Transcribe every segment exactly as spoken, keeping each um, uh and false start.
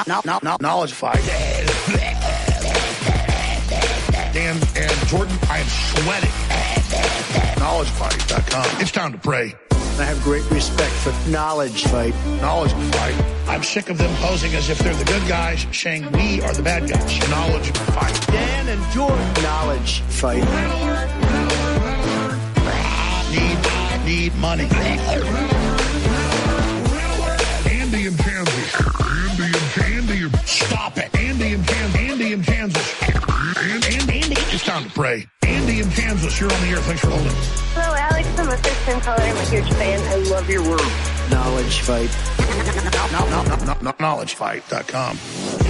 no, no, no, knowledge fight. Dan and Jordan, I am sweating. knowledge fight dot com. It's time to pray. I have great respect for Knowledge Fight. Knowledge Fight. I'm sick of them posing as if they're the good guys, saying we are the bad guys. Knowledge Fight. Dan and Jordan. Knowledge Fight. Need, need money. Andy in Kansas. Andy in Kansas. Stop it. Andy in Kansas. Andy in Kansas. Andy, Andy. It's time to pray. Andy in Kansas, you're on the air. Thanks for holding. Hello, Alex. I'm a first-time caller. I'm a huge fan. I love your work. Knowledge Fight. No, no, no, no, no, knowledge fight dot com.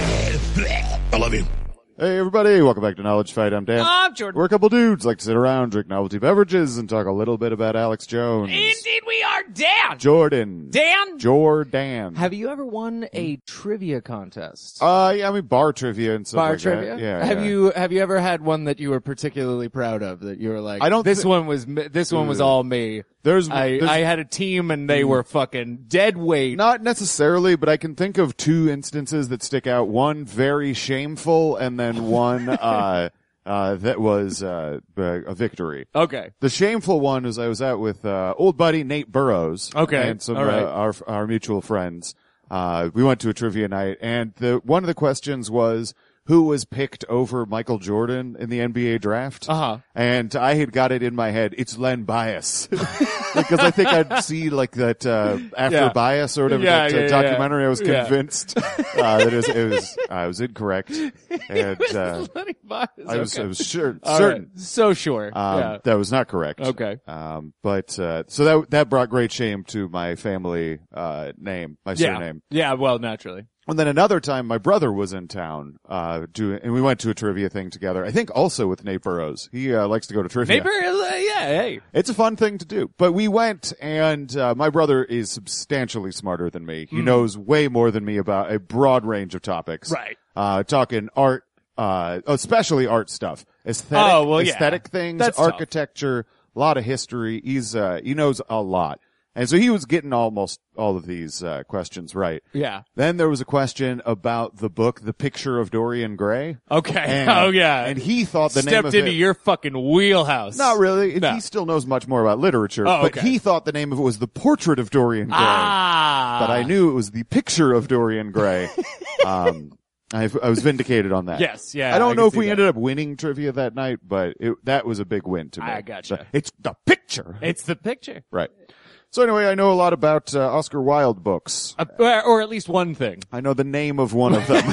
I love you. Hey everybody, welcome back to Knowledge Fight. I'm Dan. I'm Jordan. We're a couple dudes like to sit around, drink novelty beverages, and talk a little bit about Alex Jones. Indeed we are. Dan. Jordan. Dan. Jordan. Have you ever won a trivia contest? Uh, yeah, I mean bar trivia and stuff Bar like trivia? that. Yeah. Have yeah. you have you ever had one that you were particularly proud of? That you were like, I don't this thi- one was me- this one was all me. There's, I there's I had a team and they were fucking dead weight. not necessarily, but I can think of two instances that stick out. One very shameful, and then one uh uh that was uh a victory. Okay. The shameful one is I was out with uh old buddy Nate Burrows. Okay. And some All right. uh, our our mutual friends. Uh we went to a trivia night, and the one of the questions was who was picked over Michael Jordan in the N B A draft. Uh-huh. And I had got it in my head, it's Len Bias. Because I think I'd see like that, uh, After Yeah. Bias or whatever, Yeah, that uh, yeah, yeah. documentary. I was Yeah. convinced, uh, that it was, it was, I was incorrect. And, uh, Lenny Bias, I was, okay. I was sure, All certain. right. So sure. Um, yeah. that was not correct. Okay. Um, but, uh, so that, that brought great shame to my family, uh, name, my Yeah. surname. Yeah. Well, naturally. And then another time, my brother was in town, uh, doing, and we went to a trivia thing together. I think also with Nate Burrows. He, uh, likes to go to trivia. Neighbor, uh, yeah. Hey. It's a fun thing to do. But we went, and, uh, my brother is substantially smarter than me. He Mm. knows way more than me about a broad range of topics. Right. Uh, talking art, uh, especially art stuff. Aesthetic, Oh, well, yeah. aesthetic things, That's tough. architecture, a lot of history. He's, uh, he knows a lot. And so he was getting almost all of these, uh, questions right. Yeah. Then there was a question about the book, The Picture of Dorian Gray. Okay. And, oh yeah. And he thought the name stepped of into it, your fucking wheelhouse. not really. No. He still knows much more about literature, Oh, but okay. he thought the name of it was The Portrait of Dorian Gray. Ah. But I knew it was The Picture of Dorian Gray. um, I, I was vindicated on that. Yes, yeah, I don't I know can if see we that. ended up winning trivia that night, but it, that was a big win to me. I gotcha. So, it's the picture. It's the picture. Right. So anyway, I know a lot about uh, Oscar Wilde books. Uh, or, or at least one thing. I know the name of one of them.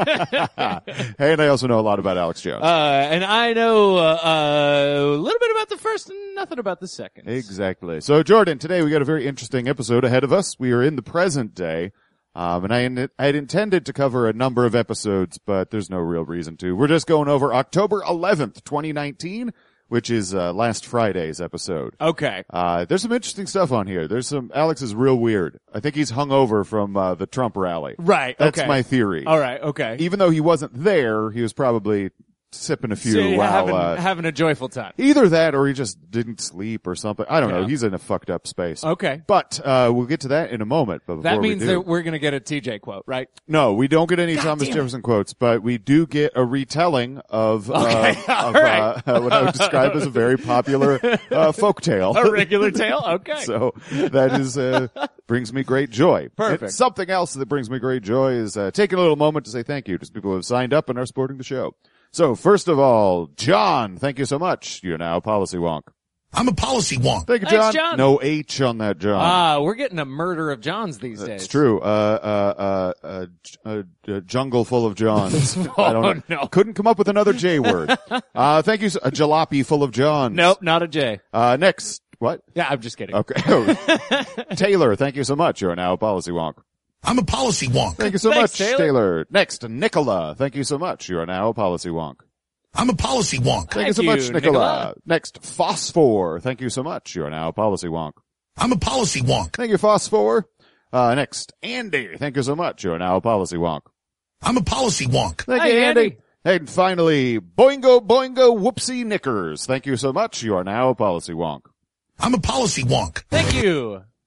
And I also know a lot about Alex Jones. Uh, and I know uh, uh, a little bit about the first and nothing about the second. Exactly. So, Jordan, today we got a very interesting episode ahead of us. We are in the present day. Um, and I, in- I had intended to cover a number of episodes, but there's no real reason to. We're just going over October eleventh, twenty nineteen, which is, uh, last Friday's episode. Okay. Uh, there's some interesting stuff on here. There's some, Alex is real weird. I think he's hungover from, uh, the Trump rally. Right. That's okay. my theory. All right. Okay. Even though he wasn't there, he was probably sipping a few So, while, having, uh, having a joyful time. either that or he just didn't sleep or something. I don't know. Yeah. He's in a fucked up space. Okay. But, uh, we'll get to that in a moment. But before That means we do, that we're going to get a T J quote, right? no, we don't get any God Thomas damn it. Jefferson quotes, but we do get a retelling of, Okay. uh, All of right. uh, what I would describe as a very popular, uh, folk tale. A regular tale? Okay. So that is, uh, brings me great joy. Perfect. And something else that brings me great joy is, uh, taking a little moment to say thank you to people who have signed up and are supporting the show. So first of all, John, thank you so much. You're now Policy Wonk. I'm a policy wonk. Thank you, Thanks, John. John. No H on that, John. Ah, we're getting a murder of Johns these days. It's true. Uh, uh, uh, uh, j- uh, a jungle full of Johns. I don't Oh, know. no. Couldn't come up with another J word. Uh, thank you. s- A jalopy full of Johns. Nope, not a J. Uh, next. What? Yeah, I'm just kidding. Okay. Taylor, thank you so much. You're now a Policy Wonk. I'm a policy wonk. Thank you so Thanks, much, Taylor. Next, Nicola, thank you so much. You are now a Policy Wonk. I'm a policy wonk. Thank, you so you, much, Nicola. Nicola. Next, Phosphor, thank you so much. You are now a Policy Wonk. I'm a policy wonk. Thank you, Phosphor. Uh, next, Andy, thank you so much. You are now a Policy Wonk. I'm a policy wonk. Thank Hey, you, Andy. Andy. And finally, Boingo Boingo Whoopsie Knickers. Thank you so much. You are now a Policy Wonk. I'm a policy wonk. Thank you.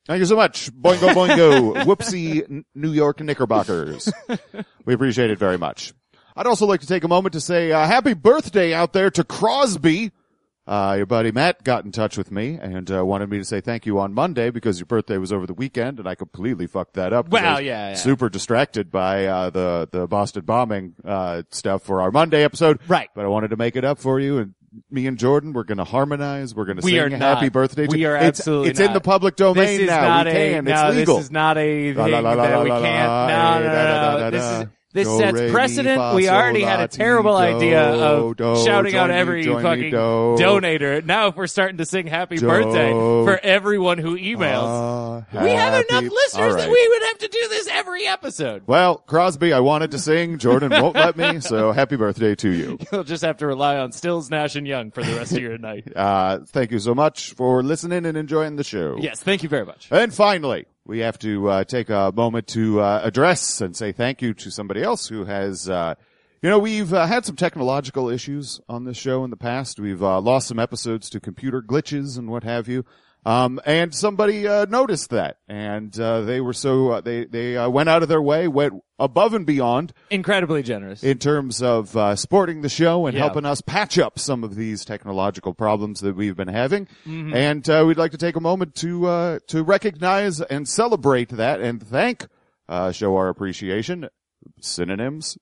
Thank you so much. Boingo, boingo. Whoopsie, N- New York Knickerbockers. We appreciate it very much. I'd also like to take a moment to say uh, happy birthday out there to Crosby. Uh, your buddy Matt got in touch with me and uh, wanted me to say thank you on Monday because your birthday was over the weekend, and I completely fucked that up. 'cause I Well, was yeah, yeah. super distracted by uh, the the Boston bombing uh, stuff for our Monday episode. Right. But I wanted to make it up for you, and me and Jordan, we're going to harmonize. We're going to We sing are a happy not. birthday to We are it's, absolutely It's in not. the public domain This is now. not we a, can. no, It's legal. this is not a La, thing la, la, la, that la, we la, can't. la, No, no, da, da, da, no, da, no. This da. is, this Do, sets re, mi, precedent. fa, We sol, already had la, a ti, terrible do, idea of do, shouting out join me, every join me, fucking do. donator. Now if we're starting to sing happy Do. birthday for everyone who emails, Uh, we have happy- enough listeners All that right. we would have to do this every episode. Well, Crosby, I wanted to sing. Jordan won't let me, so happy birthday to you. You'll just have to rely on Stills, Nash, and Young for the rest of your night. Uh, thank you so much for listening and enjoying the show. Yes, thank you very much. And finally, we have to uh, take a moment to uh, address and say thank you to somebody else who has, uh, you know, we've uh, had some technological issues on this show in the past. We've uh, lost some episodes to computer glitches and what have you. Um, and somebody uh, noticed that, and uh, they were so uh, they they uh, went out of their way, went above and beyond Incredibly generous. in terms of uh, supporting the show and Yeah. helping us patch up some of these technological problems that we've been having. Mm-hmm. And uh, we'd like to take a moment to uh, to recognize and celebrate that and thank, uh, show our appreciation. Synonyms.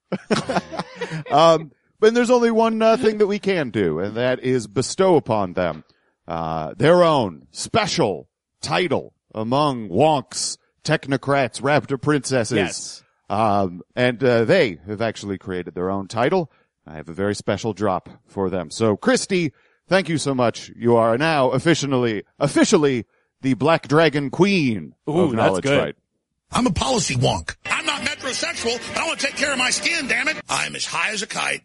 um, but there's only one uh, thing that we can do, and that is bestow upon them uh, their own special title among wonks, technocrats, raptor princesses. Yes. Um, and, uh, they have actually created their own title. I have a very special drop for them. So, Christy, thank you so much. You are now officially, officially the Black Dragon Queen Ooh, of that's Knowledge good. Fight. I'm a policy wonk. I'm not metrosexual, but I want to take care of my skin, damn it. I'm as high as a kite.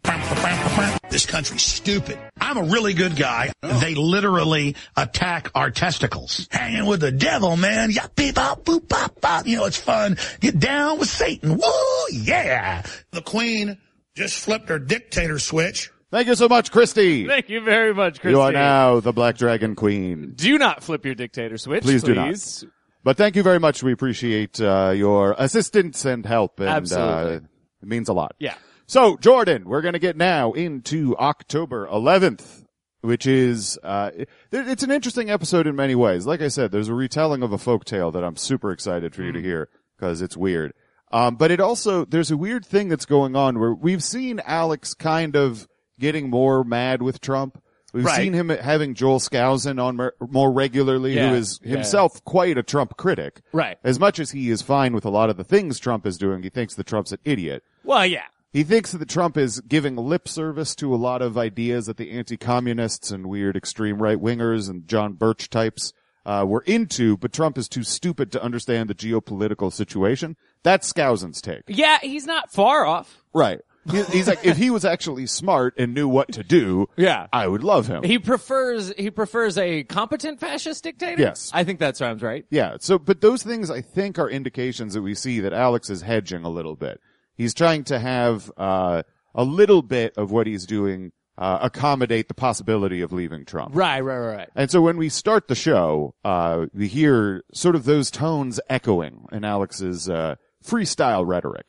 This country's stupid. I'm a really good guy. They literally attack our testicles. Hanging with the devil, man. Yeah, beep, bop, boop, bop, bop. You know, it's fun. Get down with Satan. Woo, yeah. The queen just flipped her dictator switch. Thank you so much, Christy. Thank you very much, Christy. You are now the Black Dragon Queen. Do not flip your dictator switch, Please please. do not. But thank you very much. We appreciate uh, your assistance and help. And, Absolutely. Uh, it means a lot. Yeah. So, Jordan, we're going to get now into October eleventh, which is, uh, it, it's an interesting episode in many ways. Like I said, there's a retelling of a folktale that I'm super excited for you to hear because it's weird. Um, but it also, there's a weird thing that's going on where we've seen Alex kind of getting more mad with Trump. We've Right. seen him having Joel Skousen on mer- more regularly, Yeah, who is yeah. himself quite a Trump critic. Right. As much as he is fine with a lot of the things Trump is doing, he thinks that Trump's an idiot. Well, yeah. He thinks that Trump is giving lip service to a lot of ideas that the anti-communists and weird extreme right-wingers and John Birch types uh, were into, but Trump is too stupid to understand the geopolitical situation. That's Skousen's take. Yeah, he's not far off. Right. He, he's like, if he was actually smart and knew what to do, Yeah. I would love him. He prefers he prefers a competent fascist dictator? Yes. I think that sounds right. Yeah. So, but those things I think are indications that we see that Alex is hedging a little bit. He's trying to have, uh, a little bit of what he's doing, uh, accommodate the possibility of leaving Trump. Right, right, right, right. And so when we start the show, uh, we hear sort of those tones echoing in Alex's, uh, freestyle rhetoric.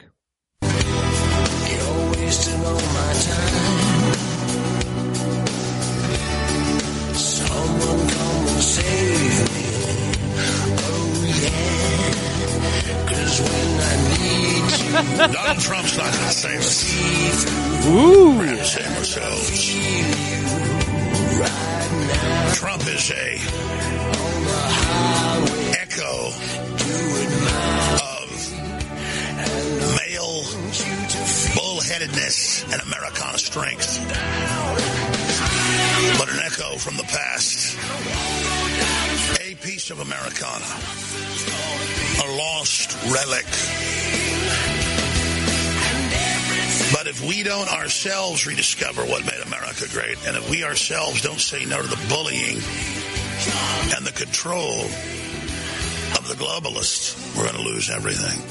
You're wasting all my time. Someone come and save me. Oh yeah. 'Cause when I need you, Donald Trump's not going to save us. Ooh. We're going to save ourselves. Trump is a echo of male bullheadedness and Americana strength, but an echo from the past. A piece of Americana, a lost relic. But if we don't ourselves rediscover what made America great, and if we ourselves don't say no to the bullying and the control of the globalists, we're going to lose everything.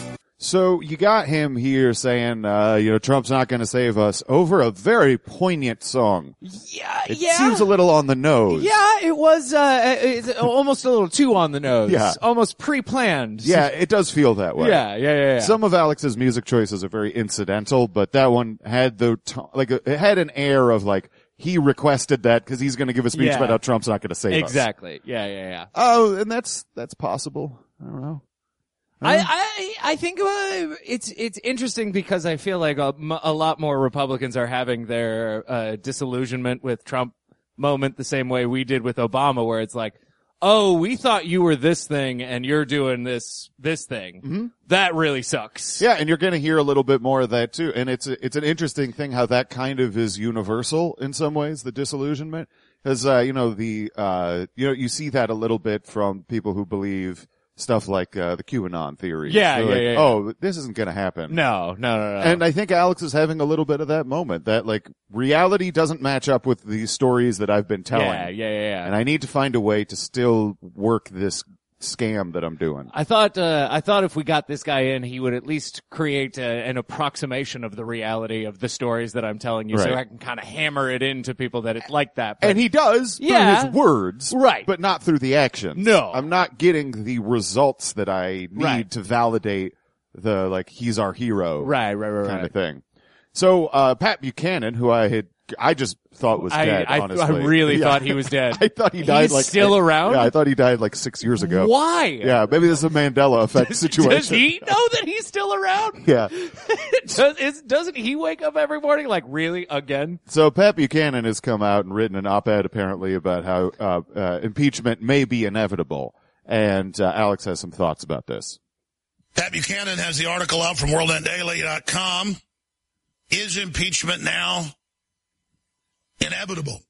So you got him here saying, uh, you know, Trump's not going to save us over a very poignant song. Yeah, It yeah. seems a little on the nose. Yeah, it was uh, it's almost a little too on the nose. Yeah. Almost pre-planned. Yeah, it does feel that way. Yeah, yeah, yeah. yeah. Some of Alex's music choices are very incidental, but that one had the, t- like, a, it had an air of like, he requested that because he's going to give a speech Yeah. about how Trump's not going to save us. Exactly. Yeah, yeah, yeah. Oh, and that's, that's possible. I don't know. I, I, I think uh, it's it's interesting because I feel like a, m- a lot more Republicans are having their uh, disillusionment with Trump moment the same way we did with Obama, where it's like, oh, we thought you were this thing and you're doing this this thing. Mm-hmm. That really sucks. Yeah, and you're going to hear a little bit more of that too. And it's a, it's an interesting thing how that kind of is universal in some ways, the disillusionment, because uh, you know the uh, you know you see that a little bit from people who believe stuff like uh, the QAnon theory. Yeah, They're yeah, like, yeah, yeah. Oh, this isn't going to happen. No, no, no, no. And I think Alex is having a little bit of that moment that like reality doesn't match up with the stories that I've been telling. yeah, yeah, yeah, yeah. And I need to find a way to still work this scam that I'm doing. I thought, uh, I thought if we got this guy in, he would at least create a, an approximation of the reality of the stories that I'm telling you, so Right. I can kind of hammer it into people that it's like that. But And he does Yeah. through his words, Right. but not through the actions. No. I'm not getting the results that I need Right. to validate the, like, he's our hero right, right, right, kind right. of thing. So, uh, Pat Buchanan, who I had, I just thought was I, dead, I, honestly. I really Yeah. thought he was dead. I thought he died He's like. still around? Yeah, I thought he died like six years ago. Why? Yeah, maybe this is a Mandela effect situation. Does he know that he's still around? Yeah. Does, is, doesn't he wake up every morning like, really, again? So Pat Buchanan has come out and written an op-ed apparently about how uh, uh, impeachment may be inevitable, and uh, Alex has some thoughts about this. Pat Buchanan has the article out from world end daily dot com. Is impeachment now inevitable?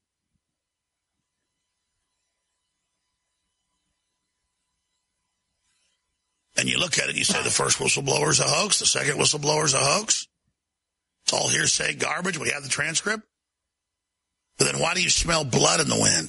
And you look at it and you say the first whistleblower is a hoax, the second whistleblower is a hoax. It's all hearsay garbage. We have the transcript. But then why do you smell blood in the wind?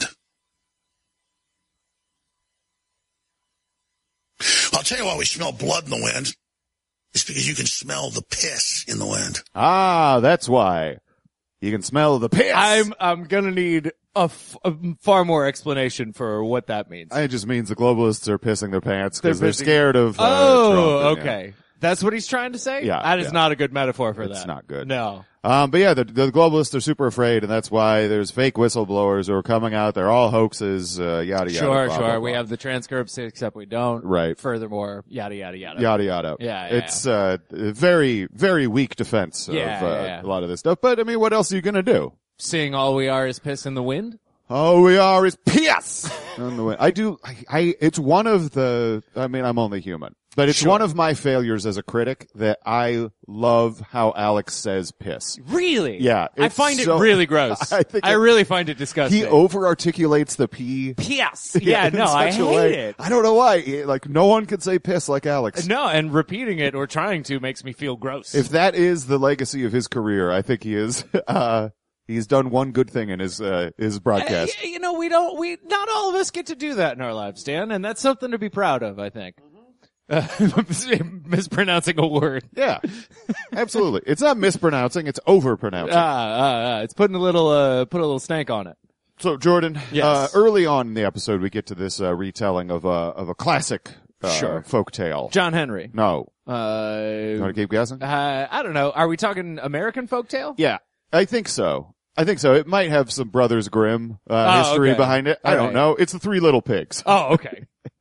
I'll tell you why we smell blood in the wind. It's because you can smell the piss in the wind. Ah, that's why. You can smell the piss. I'm, I'm gonna need a, f- a far more explanation for what that means. It just means the globalists are pissing their pants because They're they're, pissing- scared of. Uh, oh, Trump and, yeah. okay. That's what he's trying to say? Yeah, That is yeah. not a good metaphor for that. It's not good. No. Um, but yeah, the, the globalists are super afraid, and that's why there's fake whistleblowers who are coming out. They're all hoaxes. Uh, yada yada. Sure, blah, sure. blah, We blah. have the transcripts, except we don't. Right. Furthermore, yada, yada, yada. Yada yada. Yeah, yeah, It's uh, a very very weak defense of Yeah, uh, yeah, yeah. a lot of this stuff. But I mean, what else are you gonna do? Seeing all we are is piss in the wind? All we are is piss on the way. I do. I, I. It's one of the. I mean, I'm only human, but it's Sure. one of my failures as a critic that I love how Alex says piss. Really? Yeah, I it's find so- it really gross. I think I it- really find it disgusting. He over-articulates the P. Piss. Yeah, in no, I such a hate way. it. I don't know why. He- Like, no one can say piss like Alex. No, and repeating it or trying to makes me feel gross. If that is the legacy of his career, I think he is. Uh, he's done one good thing in his uh, his broadcast. Uh, you know, we don't, we, not all of us get to do that in our lives, Dan, and that's something to be proud of, I think. Uh, mispronouncing a word. Yeah, absolutely. It's not mispronouncing; it's overpronouncing. Ah, ah, ah, it's putting a little, uh, put a little stank on it. So, Jordan, Yes. uh, early on in the episode, we get to this uh, retelling of a of a classic uh, Sure. folk tale. John Henry. No, you Uh, want to keep guessing? uh, I don't know. Are we talking American folktale? Yeah, I think so. I think so. It might have some Brothers Grimm uh, Oh, history okay. behind it. I All don't right. know. It's the Three Little Pigs. Oh, okay.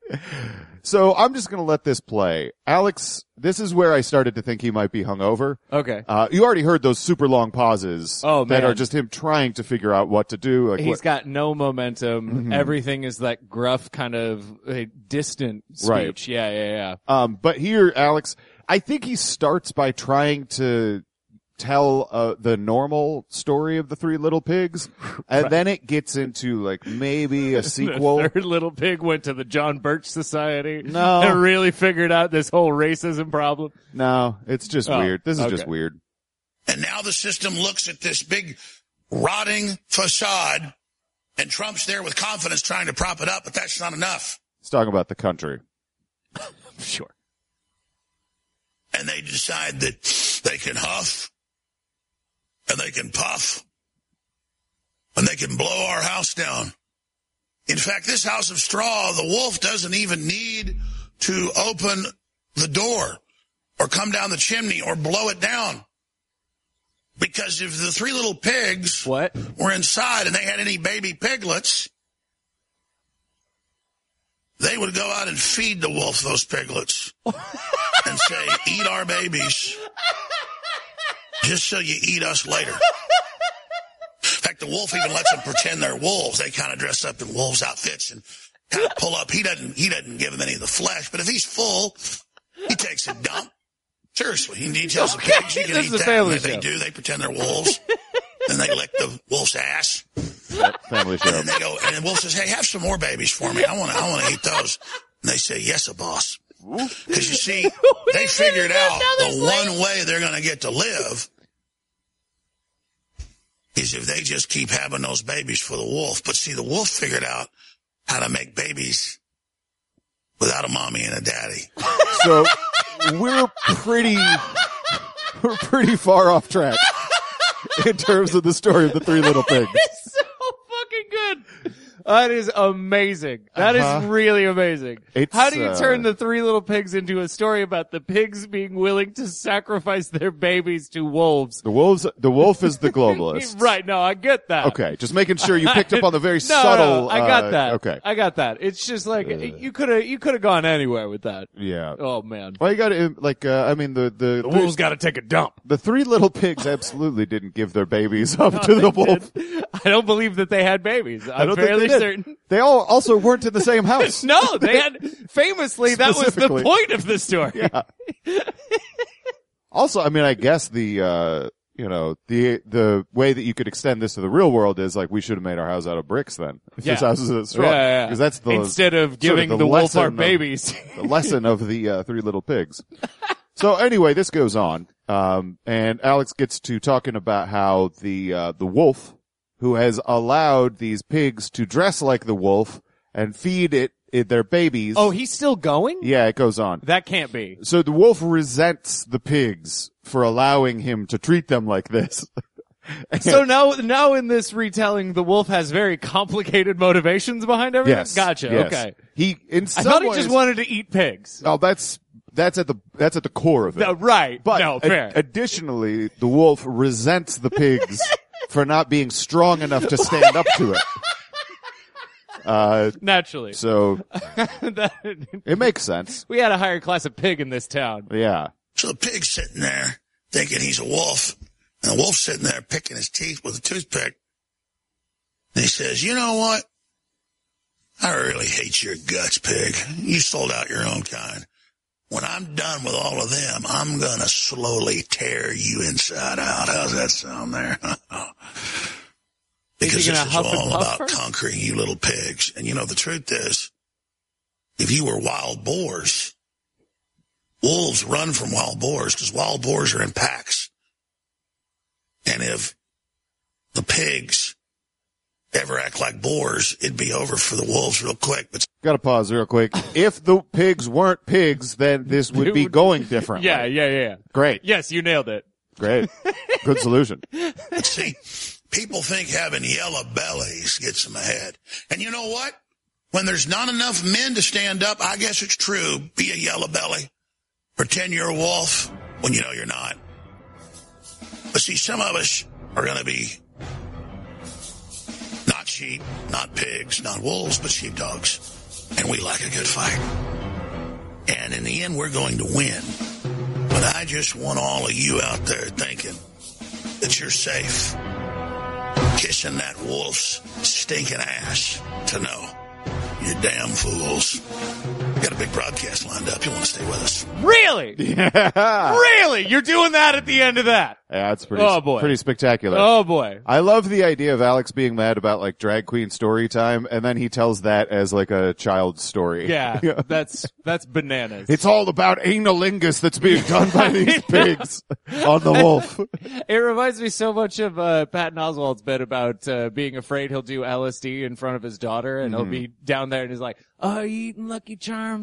So I'm just going to let this play. Alex, this is where I started to think he might be hungover. Okay. Uh, you already heard those super long pauses Oh, that man. are just him trying to figure out what to do. Like He's what, got no momentum. Mm-hmm. Everything is that gruff kind of uh, distant speech. Right. Yeah, yeah, yeah. um, but here, Alex, I think he starts by trying to tell uh, the normal story of the Three Little Pigs, and then it gets into like maybe a sequel. The third little pig went to the John Birch Society. No. And really figured out this whole racism problem. No, it's just Oh, weird. This is just okay. weird. And now the system looks at this big rotting facade, and Trump's there with confidence trying to prop it up, but that's not enough. It's talking about the country. Sure. and they decide that they can huff and they can puff and they can blow our house down. In fact, this house of straw, the wolf doesn't even need to open the door or come down the chimney or blow it down. Because if the three little pigs What? were inside and they had any baby piglets, they would go out and feed the wolf those piglets and say, eat our babies just so you eat us later. In fact, the wolf even lets them pretend they're wolves. They kind of dress up in wolves' outfits and kind of pull up. He doesn't, he doesn't give them any of the flesh, but if he's full, he takes a dump. Seriously, he, he tells Okay, the pigs you can this eat is a that. family And they show. do. They pretend they're wolves. Then they lick the wolf's ass. Family show. And they go, and the wolf says, hey, have some more babies for me. I want to, I want to eat those. And they say, yes, a boss. Because you see, they figured out the one way they're going to get to live is if they just keep having those babies for the wolf. But see, the wolf figured out how to make babies without a mommy and a daddy. So we're pretty, we're pretty far off track in terms of the story of the three little pigs. It's so fucking good. That is amazing. That is Uh-huh. really amazing. It's, How do you uh, turn the three little pigs into a story about the pigs being willing to sacrifice their babies to wolves? The wolves, the wolf is the globalist. Right, no, I get that. Okay, just making sure you picked up on the very No, subtle. no, I got uh, that. Okay. I got that. It's just like, you could have, you could have gone anywhere with that. Yeah. Oh man. Well, you got to like. Uh, I mean, the the The wolves gotta take a dump. the three little pigs absolutely didn't give their babies up to the wolf. I don't believe that they had babies. I'm I don't fairly think they did. certain. They all also weren't in the same house. No, they had, famously, that was the Specifically. point of the story. Yeah. Also, I mean, I guess the, uh, you know, the, the way that you could extend this to the real world is like, we should have made our house out of bricks then. If Yeah. this house is a straw. Yeah, yeah, yeah. Because that's the, Instead of sort of giving the the wolf lesson our of- babies. the lesson of the, uh, three little pigs. So anyway, this goes on. Um, and Alex gets to talking about how the, uh, the wolf, who has allowed these pigs to dress like the wolf and feed it, it their babies. Oh, he's still going? Yeah, it goes on. That can't be. So the wolf resents the pigs for allowing him to treat them like this. So now, now in this retelling, the wolf has very complicated motivations behind everything? Yes. Gotcha. yes. Okay. He, in I some thought he ways, just wanted to eat pigs. oh, that's, that's at the, that's at the core of it. No, right. But no, ad- fair. additionally, the wolf resents the pigs for not being strong enough to stand up to it. Uh, Naturally. so That- it makes sense. we had a higher class of pig in this town. Yeah. So the pig's sitting there thinking he's a wolf, and the wolf's sitting there picking his teeth with a toothpick. And he says, you know what? I really hate your guts, pig. You sold out your own kind. When I'm done with all of them, I'm going to slowly tear you inside out. How's that sound there? Because Is he this gonna is huff and all puff about first? conquering you little pigs. And you know, the truth is, if you were wild boars, wolves run from wild boars because wild boars are in packs. And if the pigs ever act like boars, it'd be over for the wolves real quick. But Gotta pause real quick. If the pigs weren't pigs, then this would be Dude. going differently. Yeah, yeah, yeah. Great. Yes, you nailed it. Great. Good solution. see, people think having yellow bellies gets them ahead. And you know what? When there's not enough men to stand up, I guess it's true. Be a yellow belly. Pretend you're a wolf when you know you're not. But see, some of us are going to be not sheep, not pigs, not wolves, but sheepdogs. And we like a good fight. And in the end, we're going to win. But I just want all of you out there thinking that you're safe, kissing that wolf's stinking ass to know you damn fools. Got a big broadcast lined up. You want to stay with us? Really? Yeah. Really? You're doing that at the end of that? Yeah, it's pretty, Oh, boy. pretty spectacular. Oh boy. I love the idea of Alex being mad about like drag queen story time, and then he tells that as like a child's story. Yeah, that's, that's bananas. It's all about analingus that's being done by these pigs on the wolf. It reminds me so much of uh, Patton Oswalt's bit about uh, being afraid he'll do L S D in front of his daughter, and he'll be down there and he's like, "Oh, are you eating Lucky Charms?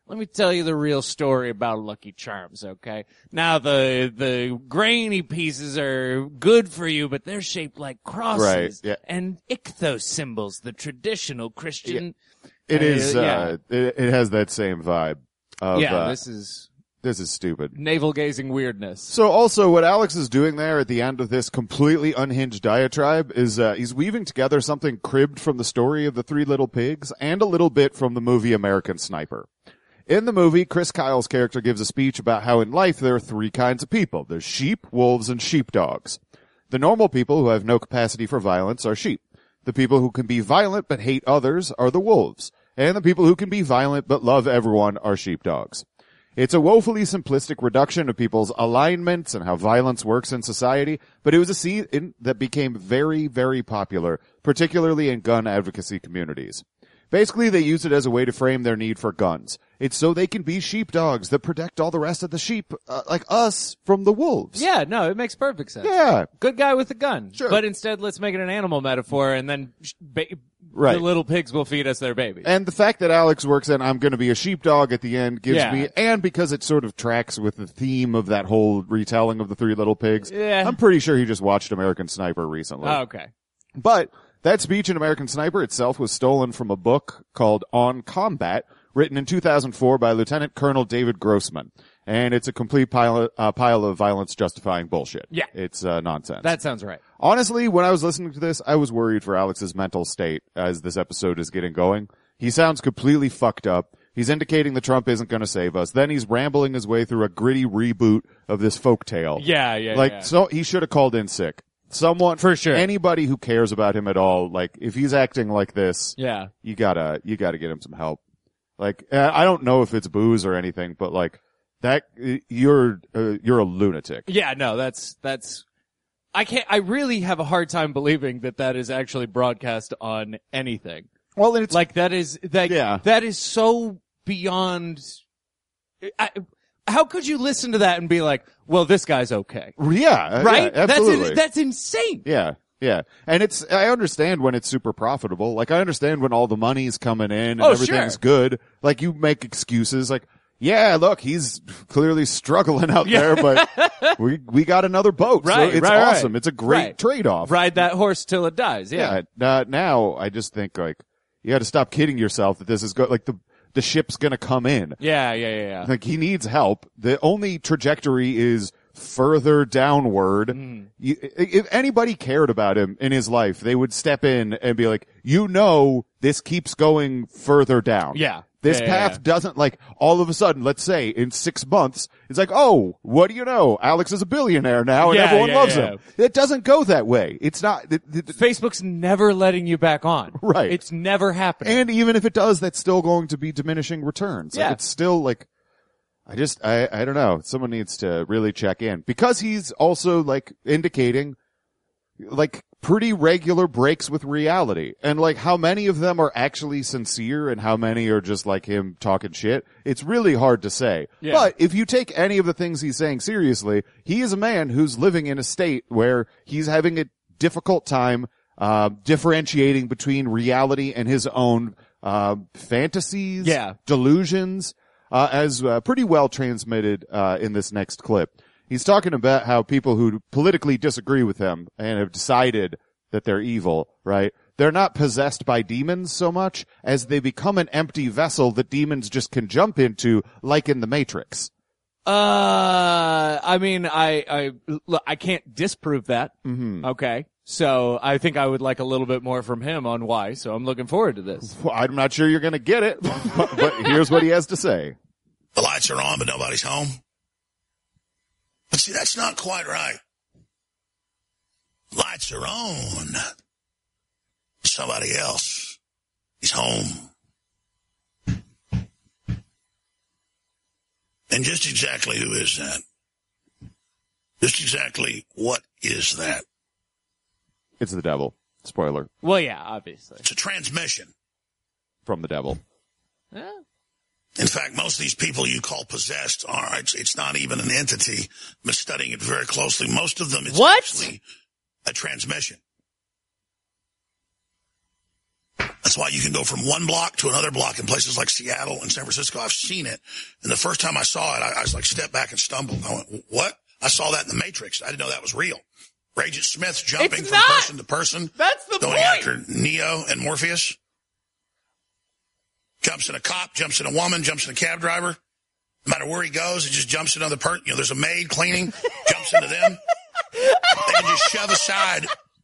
let me tell you the real story about Lucky Charms, okay? Now, the the grainy pieces are good for you, but they're shaped like crosses. Right, yeah. And ichthos symbols, the traditional Christian... It uh, is, uh, yeah. it, it has that same vibe of, yeah, uh, this is this is stupid. navel-gazing weirdness. So also what Alex is doing there at the end of this completely unhinged diatribe is, uh, he's weaving together something cribbed from the story of the Three Little Pigs and a little bit from the movie American Sniper. In the movie, Chris Kyle's character gives a speech about how in life there are three kinds of people. There's sheep, wolves, and sheepdogs. The normal people who have no capacity for violence are sheep. The people who can be violent but hate others are the wolves. And the people who can be violent but love everyone are sheepdogs. It's a woefully simplistic reduction of people's alignments and how violence works in society, but it was a scene that became very, very popular, particularly in gun advocacy communities. Basically, they use it as a way to frame their need for guns. It's so they can be sheepdogs that protect all the rest of the sheep, uh, like us, from the wolves. Yeah, no, it makes perfect sense. Yeah. Good guy with a gun. Sure. But instead, let's make it an animal metaphor, and then sh- ba- Right. the little pigs will feed us their babies. And the fact that Alex works in I'm going to be a sheepdog at the end gives Yeah. me, and because it sort of tracks with the theme of that whole retelling of the Three Little Pigs, Yeah. I'm pretty sure he just watched American Sniper recently. Oh, okay. But that speech in American Sniper itself was stolen from a book called On Combat, written in two thousand four by Lieutenant Colonel David Grossman. And it's a complete pile, uh, pile of violence-justifying bullshit. Yeah. It's uh, nonsense. That sounds right. Honestly, when I was listening to this, I was worried for Alex's mental state as this episode is getting going. He sounds completely fucked up. He's indicating that Trump isn't going to save us. Then he's rambling his way through a gritty reboot of this folktale. Yeah, yeah, Like, yeah. so he should have called in sick. Someone, For sure. anybody who cares about him at all, like, if he's acting like this, Yeah. you gotta, you gotta get him some help. Like, uh, I don't know if it's booze or anything, but like, that, you're, uh, you're a lunatic. Yeah, no, that's, that's, I can't, I really have a hard time believing that that is actually broadcast on anything. Well, and it's Like, that is, that, Yeah. that is so beyond, I, how could you listen to that and be like, well, this guy's okay? yeah, Right? yeah, that's, absolutely. in, that's insane. Yeah, yeah. And it's, I understand when it's super profitable. Like, I understand when all the money's coming in and Oh, everything's sure. good. Like, you make excuses like, yeah, look, he's clearly struggling out there, but we, we got another boat. Right, so it's right, right. awesome. It's a great Right. trade-off. Ride that horse till it dies. Yeah. Yeah. Uh, now, I just think, like, you gotta stop kidding yourself that this is go, like, the, the ship's gonna come in. Yeah, yeah, yeah, yeah. Like, he needs help. The only trajectory is further downward. Mm. You, if anybody cared about him in his life, they would step in and be like, you know, this keeps going further down. Yeah. This Yeah, yeah, path yeah. doesn't, like, all of a sudden, let's say, in six months, it's like, oh, what do you know? Alex is a billionaire now and Yeah, everyone yeah, loves yeah. him. It doesn't go that way. It's not, it, it, Facebook's never letting you back on. Right. It's never happening. and even if it does, that's still going to be diminishing returns. Like, Yeah. it's still like, I just, I, I don't know. Someone needs to really check in because he's also like indicating like pretty regular breaks with reality and like how many of them are actually sincere and how many are just like him talking shit. It's really hard to say. Yeah. But if you take any of the things he's saying seriously, he is a man who's living in a state where he's having a difficult time uh, differentiating between reality and his own uh, fantasies, Yeah. delusions, uh, as uh, pretty well transmitted uh, in this next clip. He's talking about how people who politically disagree with him and have decided that they're evil, right? They're not possessed by demons so much as they become an empty vessel that demons just can jump into, like in the Matrix. Uh, I mean, I, I, look, I can't disprove that. Mm-hmm. Okay. So I think I would like a little bit more from him on why. So I'm looking forward to this. Well, I'm not sure you're going to get it, but, but here's what he has to say. The lights are on, but nobody's home. But see, that's not quite right. Lights are on. Somebody else is home. And just exactly who is that? Just exactly what is that? It's the devil. Spoiler. Well, yeah, obviously. It's a transmission. From the devil. Yeah. In fact, most of these people you call possessed are, it's, it's not even an entity. I'm studying it very closely. Most of them, it's What? actually a transmission. A That's why you can go from one block to another block in places like Seattle and San Francisco. I've seen it. And the first time I saw it, I, I was like, stepped back and stumbled. I went, what? I saw that in the Matrix. I didn't know that was real. Agent Smith's jumping It's from not. person to person. That's the going point. after Neo and Morpheus. Jumps in a cop, jumps in a woman, jumps in a cab driver. No matter where he goes, he just jumps in another person. You know, there's a maid cleaning, jumps into them. They can just shove aside.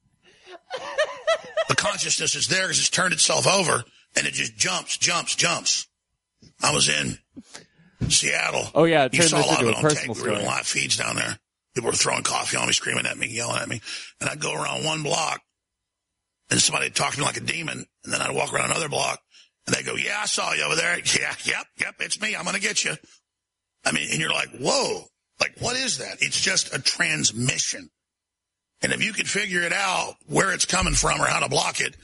The consciousness is there because it's turned itself over, and it just jumps, jumps, jumps. I was in Seattle. Oh, yeah, it You turned saw a this lot of into it a on personal tape. We were doing story. live feeds down there. People were throwing coffee on me, screaming at me, yelling at me. And I'd go around one block, and somebody would talk to me like a demon, and then I'd walk around another block, and they'd go, yeah, I saw you over there. Yeah, yep, yep, it's me. I'm going to get you. I mean, and you're like, whoa, like, what is that? It's just a transmission. And if you could figure it out, where it's coming from or how to block it,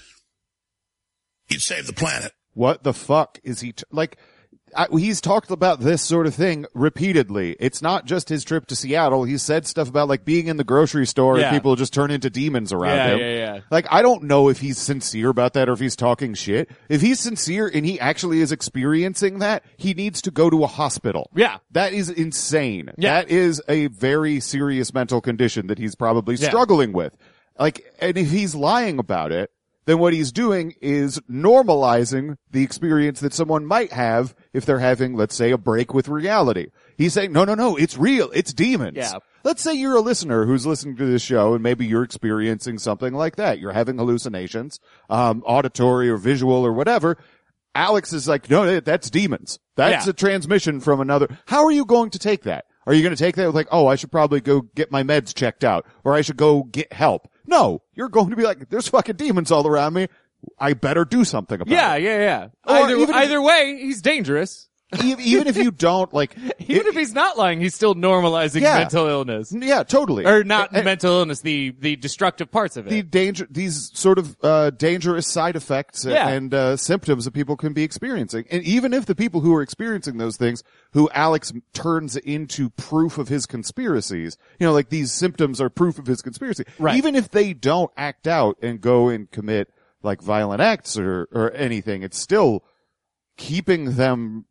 you'd save the planet. What the fuck is he, t- like, I, he's talked about this sort of thing repeatedly. It's not just his trip to Seattle. He's said stuff about, like, being in the grocery store Yeah. and people just turn into demons around Yeah, him. yeah, yeah. Like, I don't know if he's sincere about that or if he's talking shit. If he's sincere and he actually is experiencing that, he needs to go to a hospital. Yeah. That is insane. Yeah. That is a very serious mental condition that he's probably Yeah. struggling with. Like, and if he's lying about it, then what he's doing is normalizing the experience that someone might have if they're having, let's say, a break with reality. He's saying, no, no, no, it's real. It's demons. Yeah. Let's say you're a listener who's listening to this show and maybe you're experiencing something like that. You're having hallucinations, um, auditory or visual or whatever. Alex is like, no, that's demons. That's Yeah. a transmission from another. How are you going to take that? Are you going to take that with like, oh, I should probably go get my meds checked out or I should go get help? No, you're going to be like, there's fucking demons all around me. I better do something about Yeah, it. yeah, yeah. Or Either, even if- either way, he's dangerous. E- Even if you don't like, Even it- if he's not lying, he's still normalizing Yeah. mental illness. yeah, totally. Or not And- mental illness, the, the destructive parts of it. the danger, these sort of uh, dangerous side effects Yeah. and uh, symptoms that people can be experiencing. And even if the people who are experiencing those things, who Alex turns into proof of his conspiracies, you know, like these symptoms are proof of his conspiracy. Right. Even if they don't act out and go and commit like violent acts or, or anything, it's still keeping them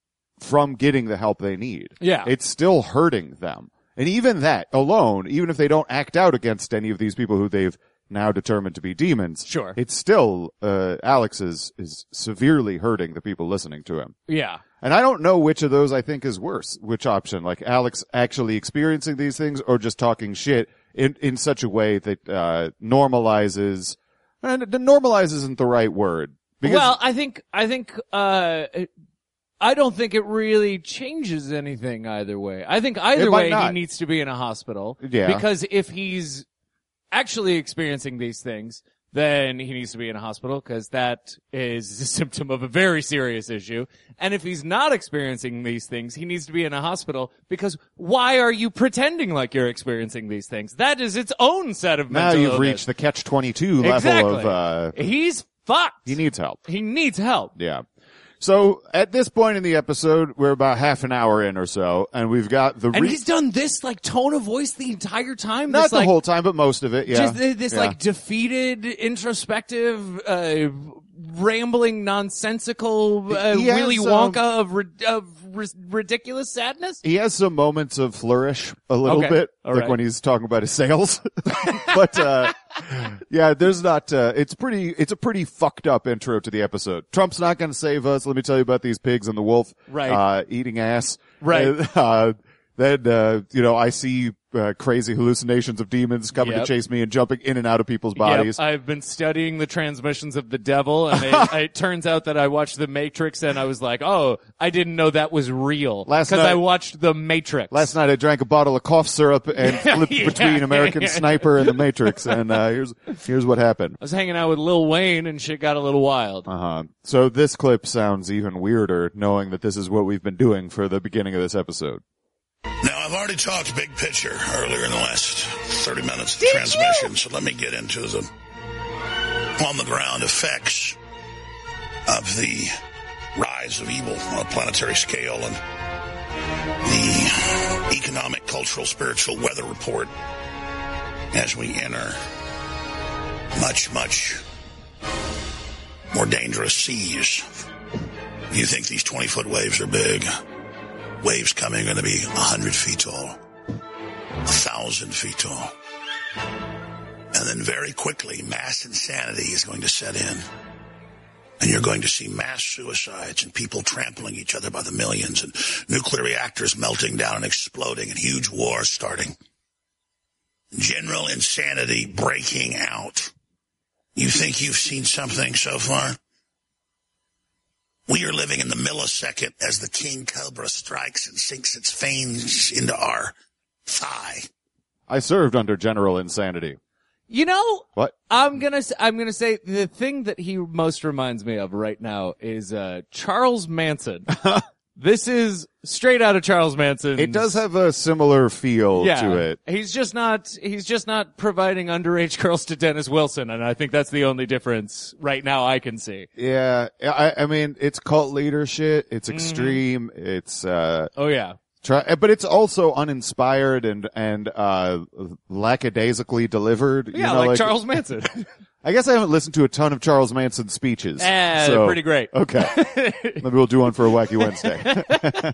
from getting the help they need. Yeah. It's still hurting them. And even that alone, even if they don't act out against any of these people who they've now determined to be demons, Sure. it's still, uh, Alex is, is severely hurting the people listening to him. Yeah. And I don't know which of those I think is worse, which option, like Alex actually experiencing these things or just talking shit in, in such a way that, uh, normalizes, and the normalizes isn't the right word. Because, Well, I think, I think, uh, it- I don't think it really changes anything either way. I think either It might way he not. needs to be in a hospital. Yeah. Because if he's actually experiencing these things, then he needs to be in a hospital because that is a symptom of a very serious issue. And if he's not experiencing these things, he needs to be in a hospital because why are you pretending like you're experiencing these things? That is its own set of now mental you've illness. reached the catch twenty-two exactly. level of, uh, He's fucked. he needs help. He needs help. Yeah. So at this point in the episode, we're about half an hour in or so, and we've got the And re- he's done this like tone of voice the entire time. not this, the like, whole time, but most of it. Yeah. Just th- this Yeah. like defeated, introspective, uh, rambling, nonsensical uh, He has, Willy um, Wonka of, ri- of ri- ridiculous sadness. He has some moments of flourish a little Okay. bit, All like right. when he's talking about his sales. But, uh, yeah, there's not, uh, it's pretty, it's a pretty fucked up intro to the episode. Trump's not gonna save us. Let me tell you about these pigs and the wolf. Right. Uh, eating ass. Right. And, uh, then, uh, you know, I see, uh, crazy hallucinations of demons coming Yep. to chase me and jumping in and out of people's bodies. Yep, I've been studying the transmissions of the devil, and it, it turns out that I watched The Matrix, and I was like, "Oh, I didn't know that was real." Last because night- I watched The Matrix. Last night I drank a bottle of cough syrup and flipped Yeah. between American Sniper and The Matrix, and uh, here's here's what happened. I was hanging out with Lil Wayne, and shit got a little wild. Uh huh. So this clip sounds even weirder, knowing that this is what we've been doing for the beginning of this episode. Now, I've already talked big picture earlier in the last thirty minutes of the transmission, so let me get into the on-the-ground effects of the rise of evil on a planetary scale and the economic, cultural, spiritual weather report as we enter much, much more dangerous seas. You think these twenty-foot waves are big. Waves coming are going to be one hundred feet tall, one thousand feet tall. And then very quickly, mass insanity is going to set in. And you're going to see mass suicides and people trampling each other by the millions and nuclear reactors melting down and exploding and huge wars starting. General insanity breaking out. You think you've seen something so far? We are living in the millisecond as the king cobra strikes and sinks its fangs into our thigh. I served under General Insanity. You know, What? I'm gonna s- I'm gonna say the thing that he most reminds me of right now is uh Charles Manson. This is straight out of Charles Manson. It does have a similar feel yeah, to it. He's just not he's just not providing underage girls to Dennis Wilson, and I think that's the only difference right now I can see. Yeah, I, I mean, it's cult leader shit. It's Mm-hmm. extreme. It's, uh, Oh yeah. try, but it's also uninspired and, and, uh, lackadaisically delivered. You Yeah, know, like, Charles Manson. I guess I haven't listened to a ton of Charles Manson's speeches. Eh, so- they're pretty great. Okay. Maybe we'll do one for a Wacky Wednesday. uh,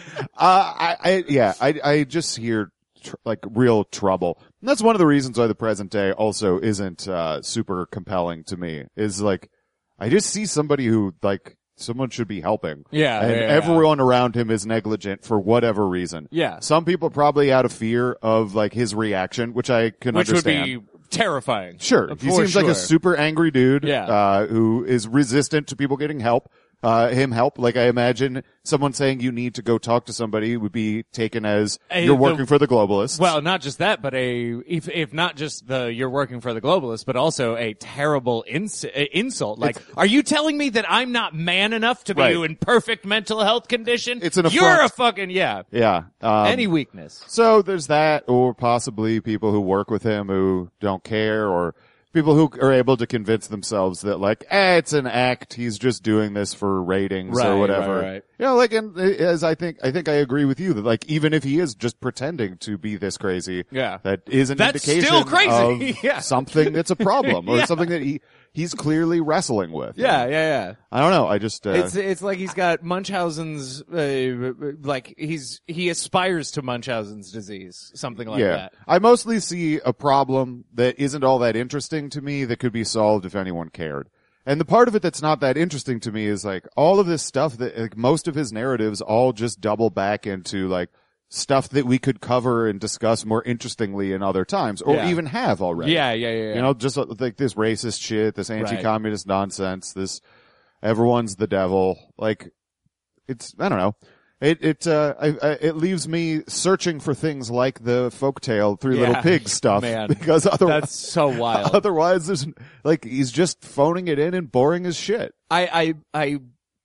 I, I, yeah, I, I just hear tr- like real trouble. And that's one of the reasons why the present day also isn't, uh, super compelling to me is like, I just see somebody who like, someone should be helping. Yeah, And yeah, yeah. everyone around him is negligent for whatever reason. Yeah. Some people probably out of fear of like his reaction, which I can Which would understand. be terrifying. Sure. For He seems like sure. a super angry dude, Yeah. uh, who is resistant to people getting help, uh, him help. Like I imagine someone saying you need to go talk to somebody would be taken as A- you're the- working for the globalists. Well, not just that, but a if if not just the you're working for the globalists, but also a terrible ins- uh, insult. Like, are you telling me that I'm not man enough to be Right. in perfect mental health condition? It's an You're affront. a fucking yeah. yeah. Um, Any weakness. so there's that, or possibly people who work with him who don't care, or people who are able to convince themselves that like, eh, it's an act. He's just doing this for ratings Right, or whatever. right, right. You know, like, and as I think, I think I agree with you that like, even if he is just pretending to be this crazy, Yeah. that is an That's indication still crazy. of Yeah. something that's a problem or Yeah. something that he, he's clearly wrestling with. Yeah, yeah, yeah. I don't know. I just, uh, It's it's like he's got Munchausen's, uh, like he's he aspires to Munchausen's disease, something like yeah. that. I mostly see a problem that isn't all that interesting to me that could be solved if anyone cared. And the part of it that's not that interesting to me is like all of this stuff that like most of his narratives all just double back into like stuff that we could cover and discuss more interestingly in other times or Yeah. even have already. Yeah, yeah, yeah. yeah. You know, just uh, like this racist shit, this anti-communist nonsense, this everyone's the devil. Like, it's, I don't know. It, it, uh, I, I, it leaves me searching for things like the folktale Three Little Yeah. Pigs stuff. Man, because otherwise, That's so wild. otherwise there's, like, he's just phoning it in and boring as shit. I, I, I,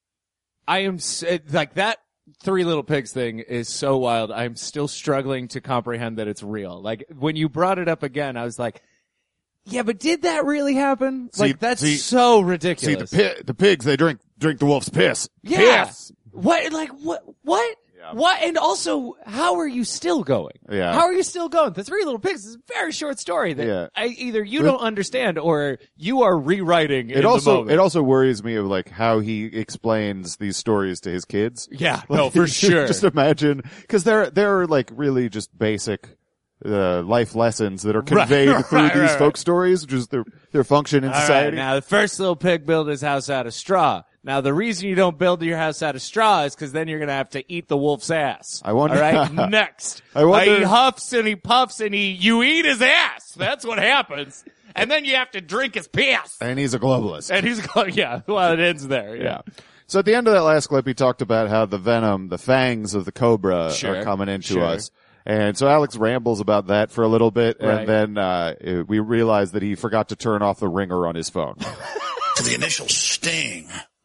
I am s- it- like that Three Little Pigs thing is so wild. I'm still struggling to comprehend that it's real. Like when you brought it up again, I was like, yeah, but did that really happen? See- like that's see- so See, ridiculous. the pi- the pigs, they drink, drink the wolf's piss. yeah. Piss! What, like what, what? Yeah. What? And also, how are you still going? Yeah. How are you still going? The Three Little Pigs is a very short story that Yeah. I, either you don't understand or you are rewriting in It the also, moment. it also worries me of like how he explains these stories to his kids. yeah, Like, no, for sure. Just imagine, because there there are like really just basic uh, life lessons that are Right, conveyed right, through right, these right. folk stories, which is their their function in All right, society. now the first little pig built his house out of straw. Now the reason you don't build your house out of straw is because then you're gonna have to eat the wolf's ass. I wonder- All right, next. I wonder- he huffs and he puffs and he you eat his ass. That's what happens. And then you have to drink his piss. And he's a globalist. And he's going, yeah. Well, it ends there. Yeah. yeah. So at the end of that last clip, he talked about how the venom, the fangs of the cobra Sure, are coming into sure. us. And so Alex rambles about that for a little bit, Right. and then uh it- we realize that he forgot to turn off the ringer on his phone. The initial sting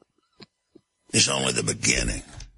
is only the beginning.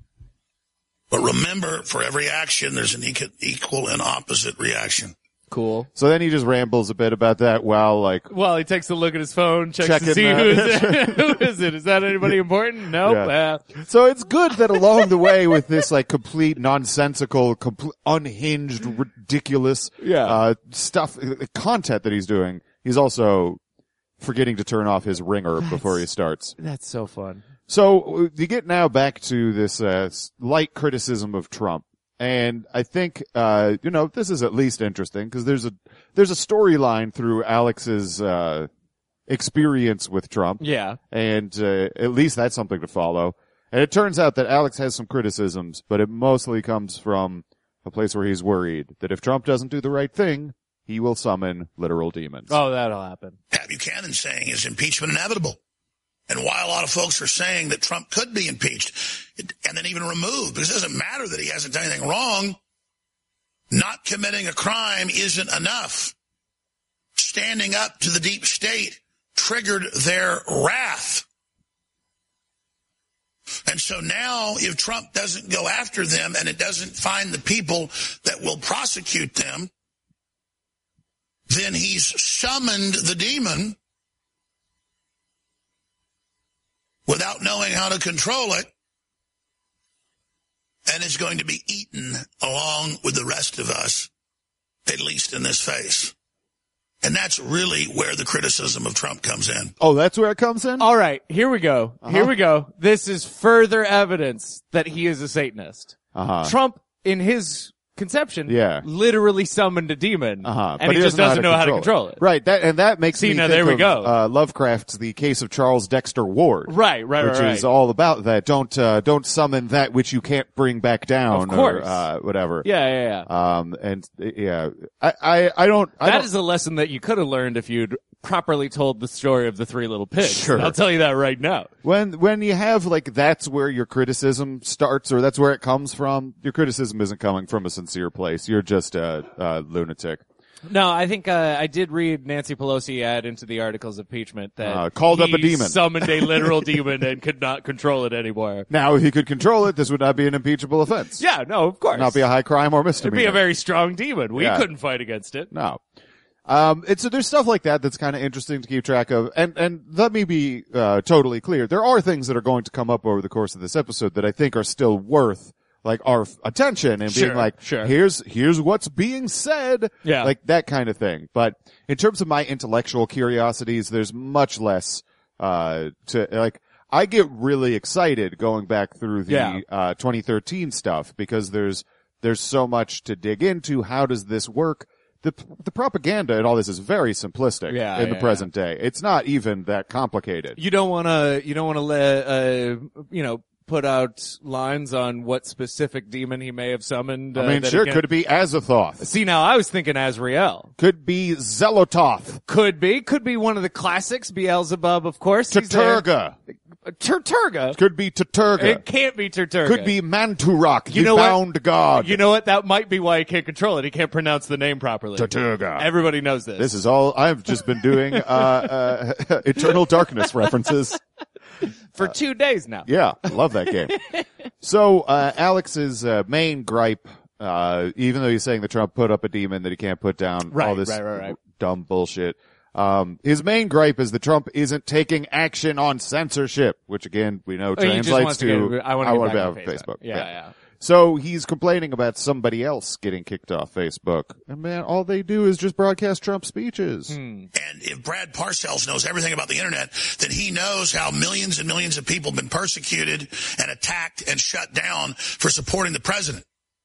But remember, for every action, there's an equ- equal and opposite reaction. Cool. So then he just rambles a bit about that while like Well, he takes a look at his phone, checks Checking to see that. who is it. Who is it? Is that anybody important? Nope. Yeah. Uh, So it's good that along the way with this like complete nonsensical, complete unhinged, ridiculous, Yeah. uh, stuff, uh, content that he's doing, he's also forgetting to turn off his ringer before he starts. That's so fun. So you get now back to this uh, light criticism of Trump, and I think uh, you know this is at least interesting because there's a there's a storyline through Alex's uh, experience with Trump. Yeah, and uh, at least that's something to follow. And it turns out that Alex has some criticisms, but it mostly comes from a place where he's worried that if Trump doesn't do the right thing, he will summon literal demons. Oh, that'll happen. Pat Buchanan saying is impeachment inevitable. And why a lot of folks are saying that Trump could be impeached it, and then even removed, because it doesn't matter that he hasn't done anything wrong. Not committing a crime isn't enough. Standing up to the deep state triggered their wrath. And so now if Trump doesn't go after them and it doesn't find the people that will prosecute them, then he's summoned the demon without knowing how to control it, and is going to be eaten along with the rest of us, at least in this phase. And that's really where the criticism of Trump comes in. Oh, that's where it comes in? All right, here we go. Uh-huh. Here we go. This is further evidence that he is a Satanist. Uh-huh. Trump, in his conception, Yeah. literally summoned a demon, Uh-huh. and he, just doesn't know how to control it. Right, that, and that makes See, me now think there we of, go. Uh, Lovecraft's The Case of Charles Dexter Ward. Right, right, Which right, is right. all about that. Don't, uh, don't summon that which you can't bring back down. Of course. Or, uh, whatever. Yeah, yeah, yeah. Um, and, yeah, I, I, I don't, I That don't, is a lesson that you could have learned if you'd properly told the story of the Three Little Pigs. Sure. I'll tell you that right now. when, when you have, like, that's where your criticism starts, or that's where it comes from, your criticism isn't coming from a sincere place. You're just a, a lunatic. No, I think uh, I did read Nancy Pelosi add into the articles of impeachment that Uh, called up he a demon. summoned a literal demon and could not control it anymore. Now, if he could control it, this would not be an impeachable offense. Yeah, no, of course. Not be a high crime or It'd misdemeanor. be a very strong demon. We Yeah. couldn't fight against it. No. Um, it's, so there's stuff like that that's kind of interesting to keep track of. And, and let me be, uh, totally clear. There are things that are going to come up over the course of this episode that I think are still worth, like, our f- attention and being Sure, like, sure. here's, here's what's being said. Yeah. Like, that kind of thing. But in terms of my intellectual curiosities, there's much less, uh, to, like, I get really excited going back through the, Yeah. uh, twenty thirteen stuff because there's, there's so much to dig into. How does this work? The, the propaganda and all this is very simplistic Yeah, in the yeah, present day. It's not even that complicated. You don't want to, you don't want to let, uh, you know, put out lines on what specific demon he may have summoned. Uh, I mean, that sure, he could it be Azathoth? See, now I was thinking Azrael. Could be Zelototh. Could be. Could be one of the classics. Beelzebub, of course. He's there. Taturga. Uh, Turturga. Could be Taturga. It can't be Turturga. Could be Manturok, You the know what? bound god. You know what? That might be why he can't control it. He can't pronounce the name properly. Taturga. Everybody knows this. This is all, I've just been doing, uh, uh, Eternal Darkness references. For two days now. Yeah, I love that game. So, uh, Alex's, uh, main gripe, uh, even though he's saying that Trump put up a demon that he can't put down, Right, all this right, right, right. dumb bullshit. Um, his main gripe is that Trump isn't taking action on censorship, which again, we know Oh, he just translates wants to to, get- I wanna get wanna back be on on Facebook. Facebook. Yeah, yeah. So he's complaining about somebody else getting kicked off Facebook. And man, all they do is just broadcast Trump speeches. Hmm. And if Brad Parcells knows everything about the internet, then he knows how millions and millions of people have been persecuted and attacked and shut down for supporting the president.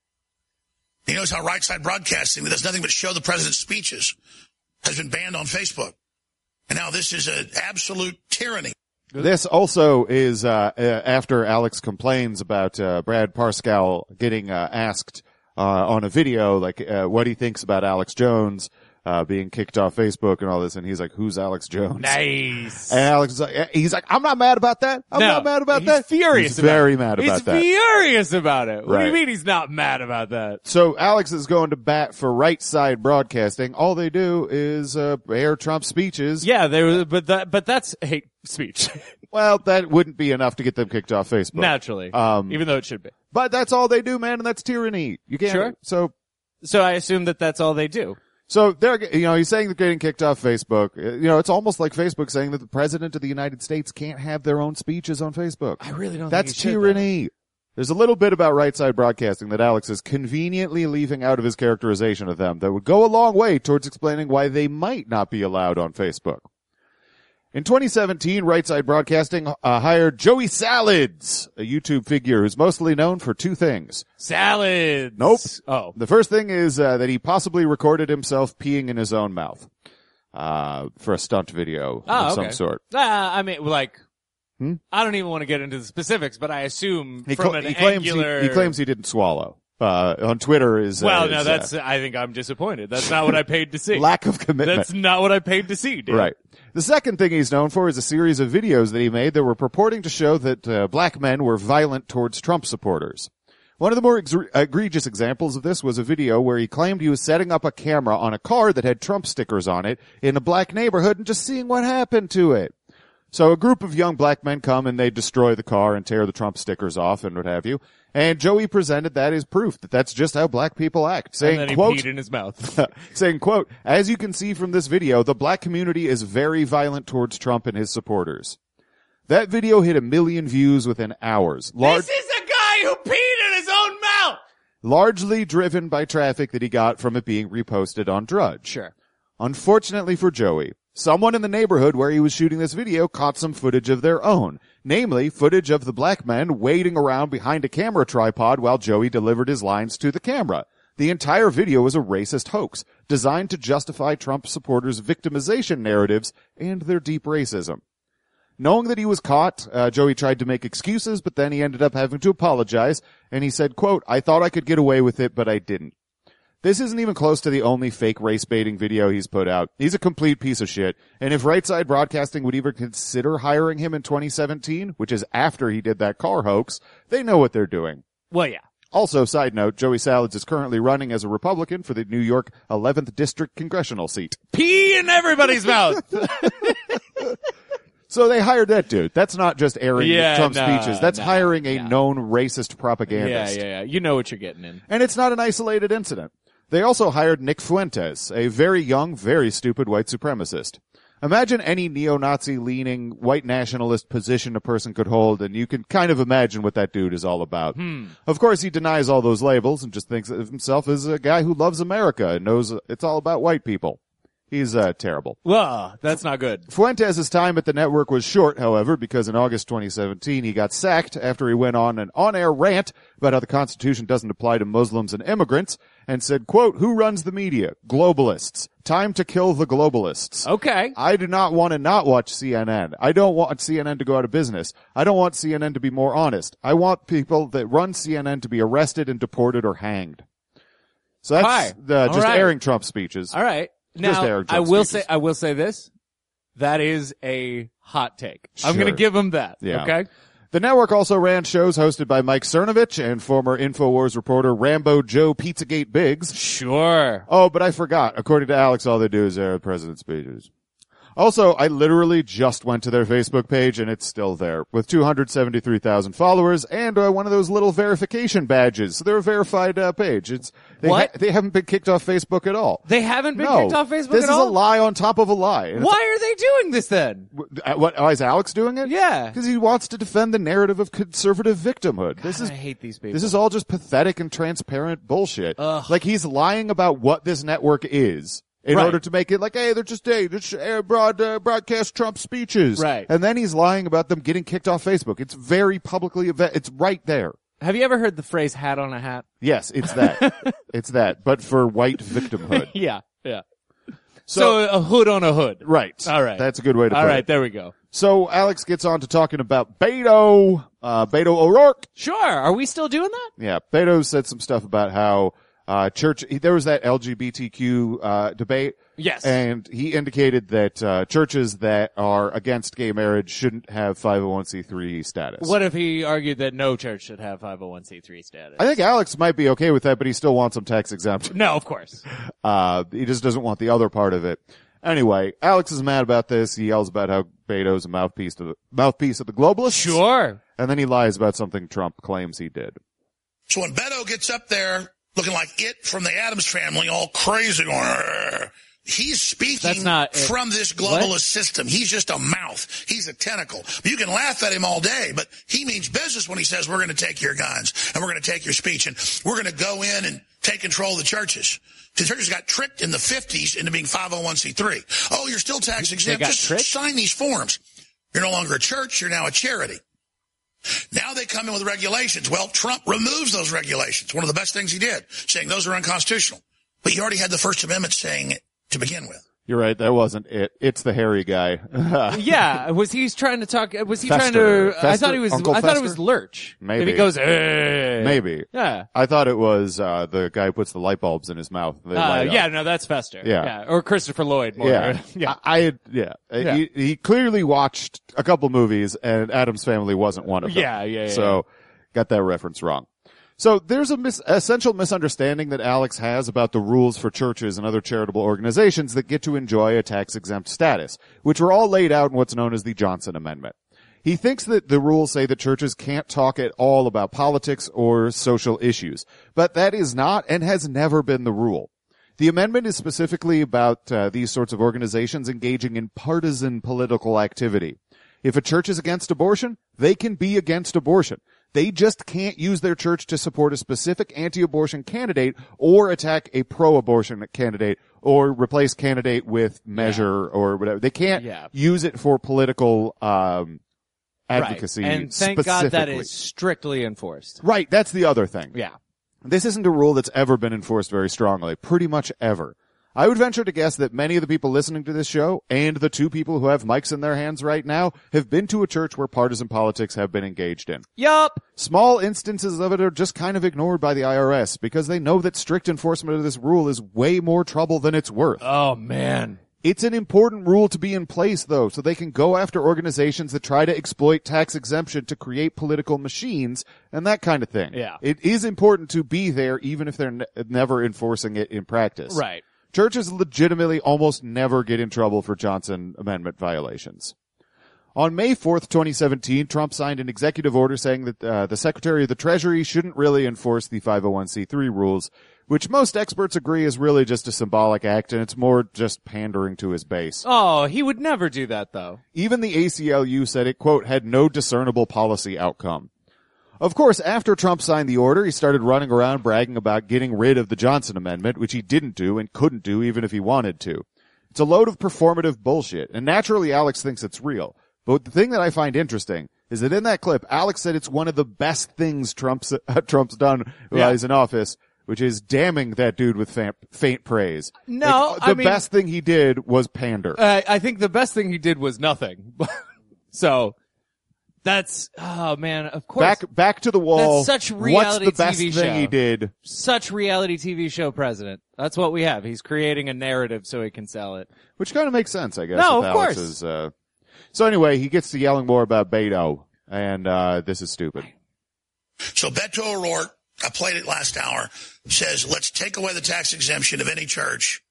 He knows how right side broadcasting that does nothing but show the president's speeches has been banned on Facebook. And now this is an absolute tyranny. This also is uh, uh after Alex complains about uh Brad Parscale getting uh, asked uh on a video like uh, what he thinks about Alex Jones uh being kicked off Facebook and all this, and he's like, "Who's Alex Jones?" Nice. And Alex is like, he's like, "I'm not mad about that. I'm No, not mad about he's that." furious He's about very it. mad about he's that. furious about it. What do you Right. mean he's not mad about that? So Alex is going to bat for right side broadcasting. All they do is uh air Trump speeches. Yeah, there was, but that, but that's hate speech. Well, that wouldn't be enough to get them kicked off Facebook. Naturally. Um, even though it should be. But that's all they do, man, and that's tyranny. You can't. Sure. So So I assume that that's all they do. So they're, you know, he's saying they're getting kicked off Facebook. You know, it's almost like Facebook saying that the president of the United States can't have their own speeches on Facebook. I really don't That's think he should, tyranny. There's a little bit about right side broadcasting that Alex is conveniently leaving out of his characterization of them that would go a long way towards explaining why they might not be allowed on Facebook. In twenty seventeen, Right Side Broadcasting uh, hired Joey Salads, a YouTube figure who's mostly known for two things. Salads. Nope. Oh. The first thing is uh, that he possibly recorded himself peeing in his own mouth uh, for a stunt video Oh, of okay. some sort. Uh, I mean, like, Hmm? I don't even want to get into the specifics, but I assume He, from cl- an he claims angular... he, he claims he didn't swallow. Uh, on Twitter is uh, Well, is, no, uh, that's, I think I'm disappointed. That's not what I paid to see. lack of commitment. That's not what I paid to see, dude. Right. The second thing he's known for is a series of videos that he made that were purporting to show that uh, black men were violent towards Trump supporters. One of the more ex- egregious examples of this was a video where he claimed he was setting up a camera on a car that had Trump stickers on it in a black neighborhood and just seeing what happened to it. So a group of young black men come and they destroy the car and tear the Trump stickers off and what have you. And Joey presented that as proof that that's just how black people act, saying, And then he quote, peed in his mouth. saying, quote, as you can see from this video, the black community is very violent towards Trump and his supporters. That video hit a million views within hours. Lar- This is a guy who peed in his own mouth! largely driven by traffic that he got from it being reposted on Drudge. Sure. Unfortunately for Joey, someone in the neighborhood where he was shooting this video caught some footage of their own. Namely, footage of the black men waiting around behind a camera tripod while Joey delivered his lines to the camera. The entire video was a racist hoax, designed to justify Trump supporters' victimization narratives and their deep racism. Knowing that he was caught, uh, Joey tried to make excuses, but then he ended up having to apologize, and he said, quote, I thought I could get away with it, but I didn't. This isn't even close to the only fake race-baiting video he's put out. He's a complete piece of shit. And if Right Side Broadcasting would even consider hiring him in twenty seventeen, which is after he did that car hoax, they know what they're doing. Well, yeah. Also, side note, Joey Salads is currently running as a Republican for the New York eleventh District congressional seat. Pee in everybody's mouth! So they hired that dude. That's not just airing Yeah, Trump no, speeches. That's no, hiring a no. known racist yeah, propagandist. yeah, yeah. You know what you're getting in. And it's not an isolated incident. They also hired Nick Fuentes, a very young, very stupid white supremacist. Imagine any neo-Nazi leaning white nationalist position a person could hold, and you can kind of imagine what that dude is all about. Hmm. Of course, he denies all those labels and just thinks of himself as a guy who loves America and knows it's all about white people. He's uh, terrible. Well, that's not good. Fuentes' time at the network was short, however, because in August twenty seventeen he got sacked after he went on an on-air rant about how the Constitution doesn't apply to Muslims and immigrants and said, quote, who runs the media? Globalists. Time to kill the globalists. Okay. I do not want to not watch C N N. I don't want C N N to go out of business. I don't want C N N to be more honest. I want people that run C N N to be arrested and deported or hanged. So that's Hi. the, All just right. airing Trump speeches. All right. Just Now, airing I Trump will speeches. say, I will say this. That is a hot take. I'm Sure. going to give him that. Yeah. Okay. The network also ran shows hosted by Mike Cernovich and former InfoWars reporter Rambo Joe Pizzagate Biggs. Sure. Oh, but I forgot. According to Alex, all they do is air president's speeches. Also, I literally just went to their Facebook page and it's still there with two hundred seventy-three thousand followers and uh, one of those little verification badges. So they're a verified uh, page. It's they What? Ha- they haven't been kicked off Facebook at all. They haven't been no, kicked off Facebook this at is all? a lie on top of a lie. And Why are they doing this then? it's- uh, What? Why is Alex doing it? Yeah. Because he wants to defend the narrative of conservative victimhood. This is I hate these people. This is all just pathetic and transparent bullshit. Ugh. Like he's lying about what this network is in Right. order to make it like, hey, they're just hey, they just air broad uh, broadcast Trump speeches, Right. And then he's lying about them getting kicked off Facebook. It's very publicly, ava- it's right there. Have you ever heard the phrase hat on a hat? Yes, it's that. It's that, but for white victimhood. Yeah. Yeah. So, So, a hood on a hood. right. All right. That's a good way to All put right. it. There we go. So Alex gets on to talking about Beto, uh, Beto O'Rourke. Sure. Are we still doing that? Yeah, Beto said some stuff about how uh church there was that L G B T Q uh debate. Yes. And he indicated that uh churches that are against gay marriage shouldn't have five oh one c three status. What if he argued that no church should have five oh one c three status? I think Alex might be okay with that, but he still wants them tax exempt. No, of course. Uh he just doesn't want the other part of it. Anyway, Alex is mad about this. He yells about how Beto's a mouthpiece to the mouthpiece of the globalists. Sure. And then he lies about something Trump claims he did. So when Beto gets up there looking like it from the Addams Family, all crazy, going, "Arr," He's speaking That's not it. from this globalist What? system. He's just a mouth. He's a tentacle. You can laugh at him all day, but he means business when he says we're going to take your guns and we're going to take your speech and we're going to go in and take control of the churches. The churches got tricked in the fifties into being five oh one c three. Oh, you're still tax exempt. got Just tricked? sign these forms. You're no longer a church. You're now a charity. Now they come in with regulations. Well, Trump removes those regulations. One of the best things he did, saying those are unconstitutional. But you already had the First Amendment saying it to begin with. You're right. That wasn't it. It's the hairy guy. Yeah, was he trying to talk? Was he Fester. trying to? I Fester? thought he was. Uncle I thought it Fester? was Lurch. Maybe. If he goes, eh. Maybe. Yeah. I thought it was uh the guy who puts the light bulbs in his mouth. They Uh, light up. yeah, no, that's Fester. Yeah. Or Christopher Lloyd. More. Yeah. yeah. I, I yeah. Yeah. He, he clearly watched a couple movies, and Addams Family wasn't one of them. Yeah, yeah, yeah. So got that reference wrong. So there's a mis- essential misunderstanding that Alex has about the rules for churches and other charitable organizations that get to enjoy a tax-exempt status, which were all laid out in what's known as the Johnson Amendment. He thinks that the rules say that churches can't talk at all about politics or social issues, but that is not and has never been the rule. The amendment is specifically about uh, these sorts of organizations engaging in partisan political activity. If a church is against abortion, they can be against abortion. They just can't use their church to support a specific anti-abortion candidate or attack a pro-abortion candidate or replace candidate with measure yeah. or whatever. They can't yeah. use it for political um advocacy. Right. And thank God that is strictly enforced. Right. That's the other thing. Yeah. This isn't a rule that's ever been enforced very strongly. Pretty much ever. I would venture to guess that many of the people listening to this show and the two people who have mics in their hands right now have been to a church where partisan politics have been engaged in. Yup. Small instances of it are just kind of ignored by the I R S because they know that strict enforcement of this rule is way more trouble than it's worth. Oh, man. It's an important rule to be in place, though, so they can go after organizations that try to exploit tax exemption to create political machines and that kind of thing. Yeah. It is important to be there even if they're ne- never enforcing it in practice. Right. Churches legitimately almost never get in trouble for Johnson Amendment violations. On May fourth, twenty seventeen, Trump signed an executive order saying that uh, the Secretary of the Treasury shouldn't really enforce the five oh one c three rules, which most experts agree is really just a symbolic act, and it's more just pandering to his base. Oh, he would never do that, though. Even the A C L U said it, quote, had no discernible policy outcome. Of course, after Trump signed the order, he started running around bragging about getting rid of the Johnson Amendment, which he didn't do and couldn't do even if he wanted to. It's a load of performative bullshit, and naturally Alex thinks it's real. But the thing that I find interesting is that in that clip, Alex said it's one of the best things Trump's, uh, Trump's done while Yeah. he's in office, which is damning that dude with faint, faint praise. No, Like, the I mean- best thing he did was pander. Uh, I think the best thing he did was nothing. So, that's, oh man, of course. Back, back to the wall. That's such reality What's the best T V thing show. he did? Such reality T V show president. That's what we have. He's creating a narrative so he can sell it. Which kind of makes sense, I guess. No, with of course. Alex's, uh... So anyway, he gets to yelling more about Beto, and uh this is stupid. So Beto O'Rourke, I played it last hour, says let's take away the tax exemption of any church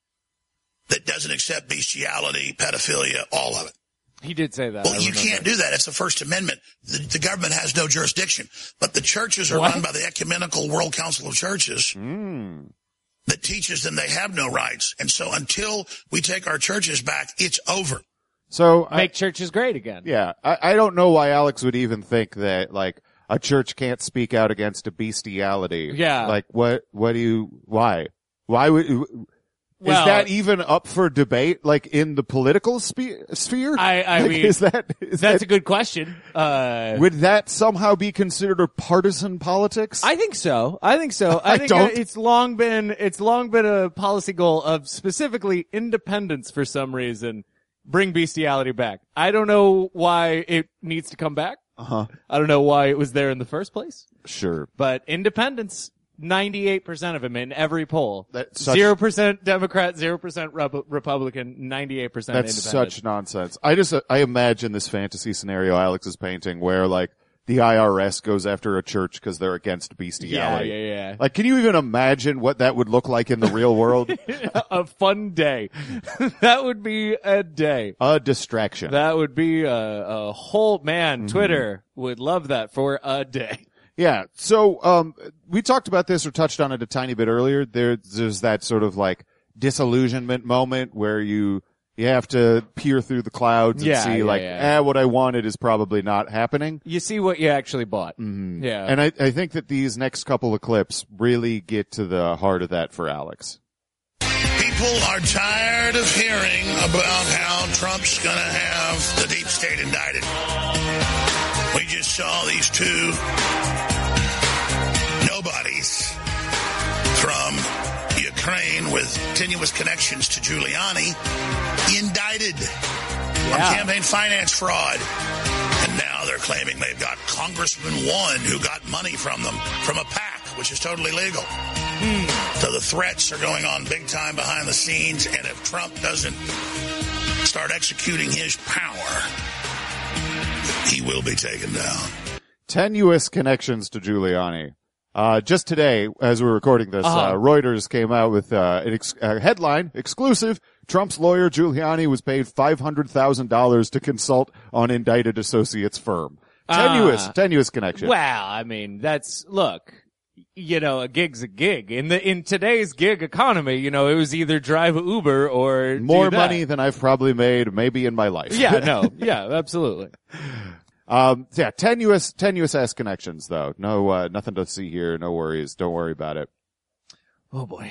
that doesn't accept bestiality, pedophilia, all of it. He did say that. Well, I you remember. can't do that. It's the First Amendment. The, the government has no jurisdiction. But the churches are What? run by the Ecumenical World Council of Churches Mm. that teaches them they have no rights. And so until we take our churches back, it's over. So, I, Make churches great again. yeah, I, I don't know why Alex would even think that, like, a church can't speak out against a bestiality. Yeah. Like, what, what do you, why? Why would, Well- is that even up for debate, like, in the political spe- sphere? I- I Like, mean, is that, is That's that, a good question. Uh, would that somehow be considered a partisan politics? I think so. I think so. I, I think don't. uh, it's long been it's long been a policy goal of specifically independence for some reason. Bring bestiality back. I don't know why it needs to come back. Uh-huh. I don't know why it was there in the first place. Sure. But independence, ninety-eight percent of them in every poll. That's such- zero percent Democrat, zero percent Rep- Republican, ninety-eight percent That's independent. such nonsense. I just, uh, I imagine this fantasy scenario Alex is painting where, like, the I R S goes after a church because they're against yeah, bestiality. yeah, yeah. Like, can you even imagine what that would look like in the real world? A fun day. That would be a day. A distraction. That would be a, a whole, man, Mm-hmm. Twitter would love that for a day. Yeah. So, um, we talked about this or touched on it a tiny bit earlier. There, there's that sort of like disillusionment moment where you you have to peer through the clouds and Yeah, see yeah, like, yeah. eh, what I wanted is probably not happening. You see what you actually bought. Mm-hmm. Yeah. And I, I think that these next couple of clips really get to the heart of that for Alex. People are tired of hearing about how Trump's going to have the deep state indicted. We just saw these two nobodies from Ukraine with tenuous connections to Giuliani indicted on Yeah. campaign finance fraud. And now they're claiming they've got Congressman one who got money from them from a PAC, which is totally legal. So the threats are going on big time behind the scenes, and if Trump doesn't start executing his power, he will be taken down. Tenuous connections to Giuliani. Uh, just today, as we're recording this, Uh-huh. uh, Reuters came out with uh, an ex- a headline, exclusive, Trump's lawyer Giuliani was paid five hundred thousand dollars to consult on indicted associates firm. Tenuous, Ah. tenuous connection. Well, I mean, that's, look, you know, a gig's a gig. In the, in today's gig economy, you know, it was either drive Uber or do More that. money than I've probably made maybe in my life. Yeah, no, yeah, absolutely. Um, yeah, tenuous, tenuous ass connections though. No, uh, nothing to see here. No worries. Don't worry about it. Oh boy.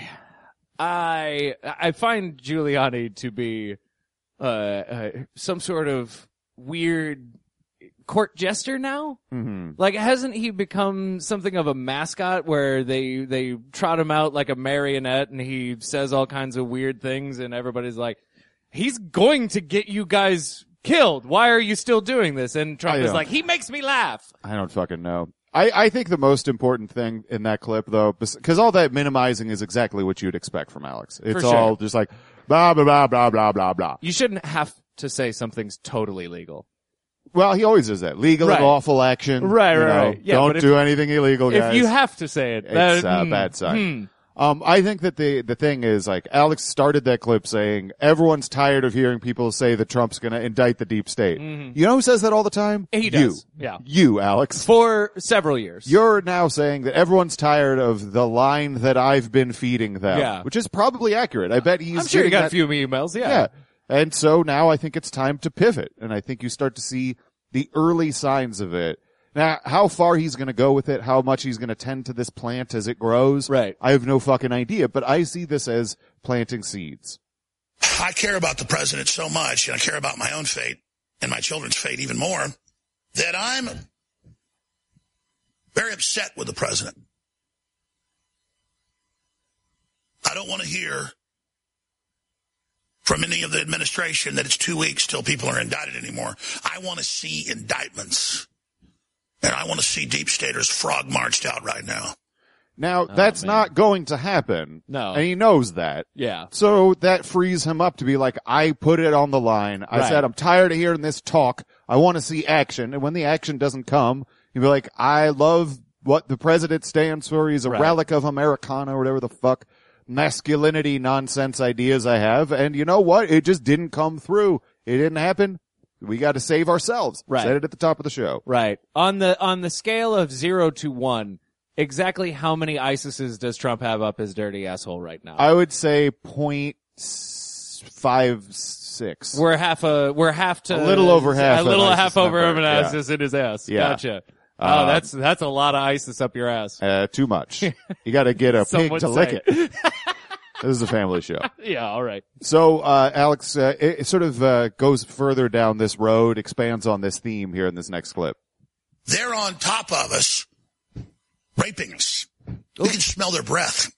I, I find Giuliani to be, uh, uh some sort of weird court jester now. Mm-hmm. Like, hasn't he become something of a mascot where they, they trot him out like a marionette and he says all kinds of weird things and everybody's like, he's going to get you guys killed. Why are you still doing this? And Trump I is don't- like, he makes me laugh. I don't fucking know. I, I think the most important thing in that clip though, because all that minimizing is exactly what you'd expect from Alex. It's sure. all just like, blah, blah, blah, blah, blah, blah, blah. You shouldn't have to say something's totally legal. Well, he always does that. Legal Right. and lawful action. Right, you right, know, right. Yeah, don't but if- do anything illegal, guys. If you have to say it, It's that, a hmm, bad sign. hmm. Um, I think that the, the thing is, like, Alex started that clip saying, everyone's tired of hearing people say that Trump's gonna indict the deep state. You know who says that all the time? He You. does. Yeah. You, Alex. For several years. You're now saying that everyone's tired of the line that I've been feeding them. Yeah. Which is probably accurate. I bet he's I'm sure you getting got that- a few emails. Yeah. Yeah. And so now I think it's time to pivot. And I think you start to see the early signs of it. Now, how far he's going to go with it, how much he's going to tend to this plant as it grows, Right. I have no fucking idea, but I see this as planting seeds. I care about the president so much, and I care about my own fate and my children's fate even more, that I'm very upset with the president. I don't want to hear from any of the administration that it's two weeks till people are indicted anymore. I want to see indictments, and I want to see deep staters frog marched out right now. Now, that's man. not going to happen. No. And he knows that. Yeah. So that frees him up to be like, I put it on the line. I Right. said, I'm tired of hearing this talk. I want to see action. And when the action doesn't come, he'll be like, I love what the president stands for. He's a Right. relic of Americana or whatever the fuck masculinity nonsense ideas I have. And you know what? It just didn't come through. It didn't happen. We got to save ourselves. Right. Said it at the top of the show. Right. On the, on the scale of zero to one, exactly how many ISISes does Trump have up his dirty asshole right now? I would say point s- five six. We're half a, we're half to, A little over half a an little ISIS half over number, of an yeah. ISIS in his ass. Yeah. Gotcha. Oh, Uh, that's, that's a lot of ISIS up your ass. Uh, too much. You got to get a Some pig would to lick say. it. This is a family show. Yeah, all right. So, uh, Alex, uh, it, it sort of, uh, goes further down this road, expands on this theme here in this next clip. They're on top of us, raping us. We can smell their breath.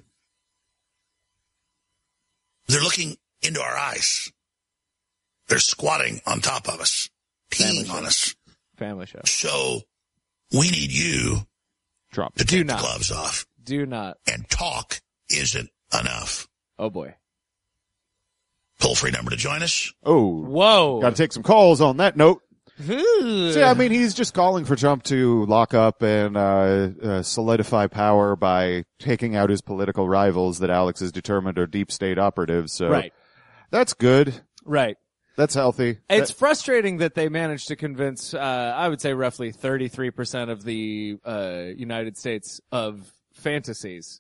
They're looking into our eyes. They're squatting on top of us, peeing on us. Family show. So we need you Trump. to Do take the not. gloves off. Do not. And talk isn't enough. Oh boy. Toll-free number to join us. Oh, Whoa. got to take some calls on that note. Ooh. So, yeah, I mean, he's just calling for Trump to lock up and, uh, uh, solidify power by taking out his political rivals that Alex is determined are deep state operatives. So Right. that's good. Right. That's healthy. It's That- frustrating that they managed to convince, uh, I would say roughly thirty-three percent of the, uh, United States of fantasies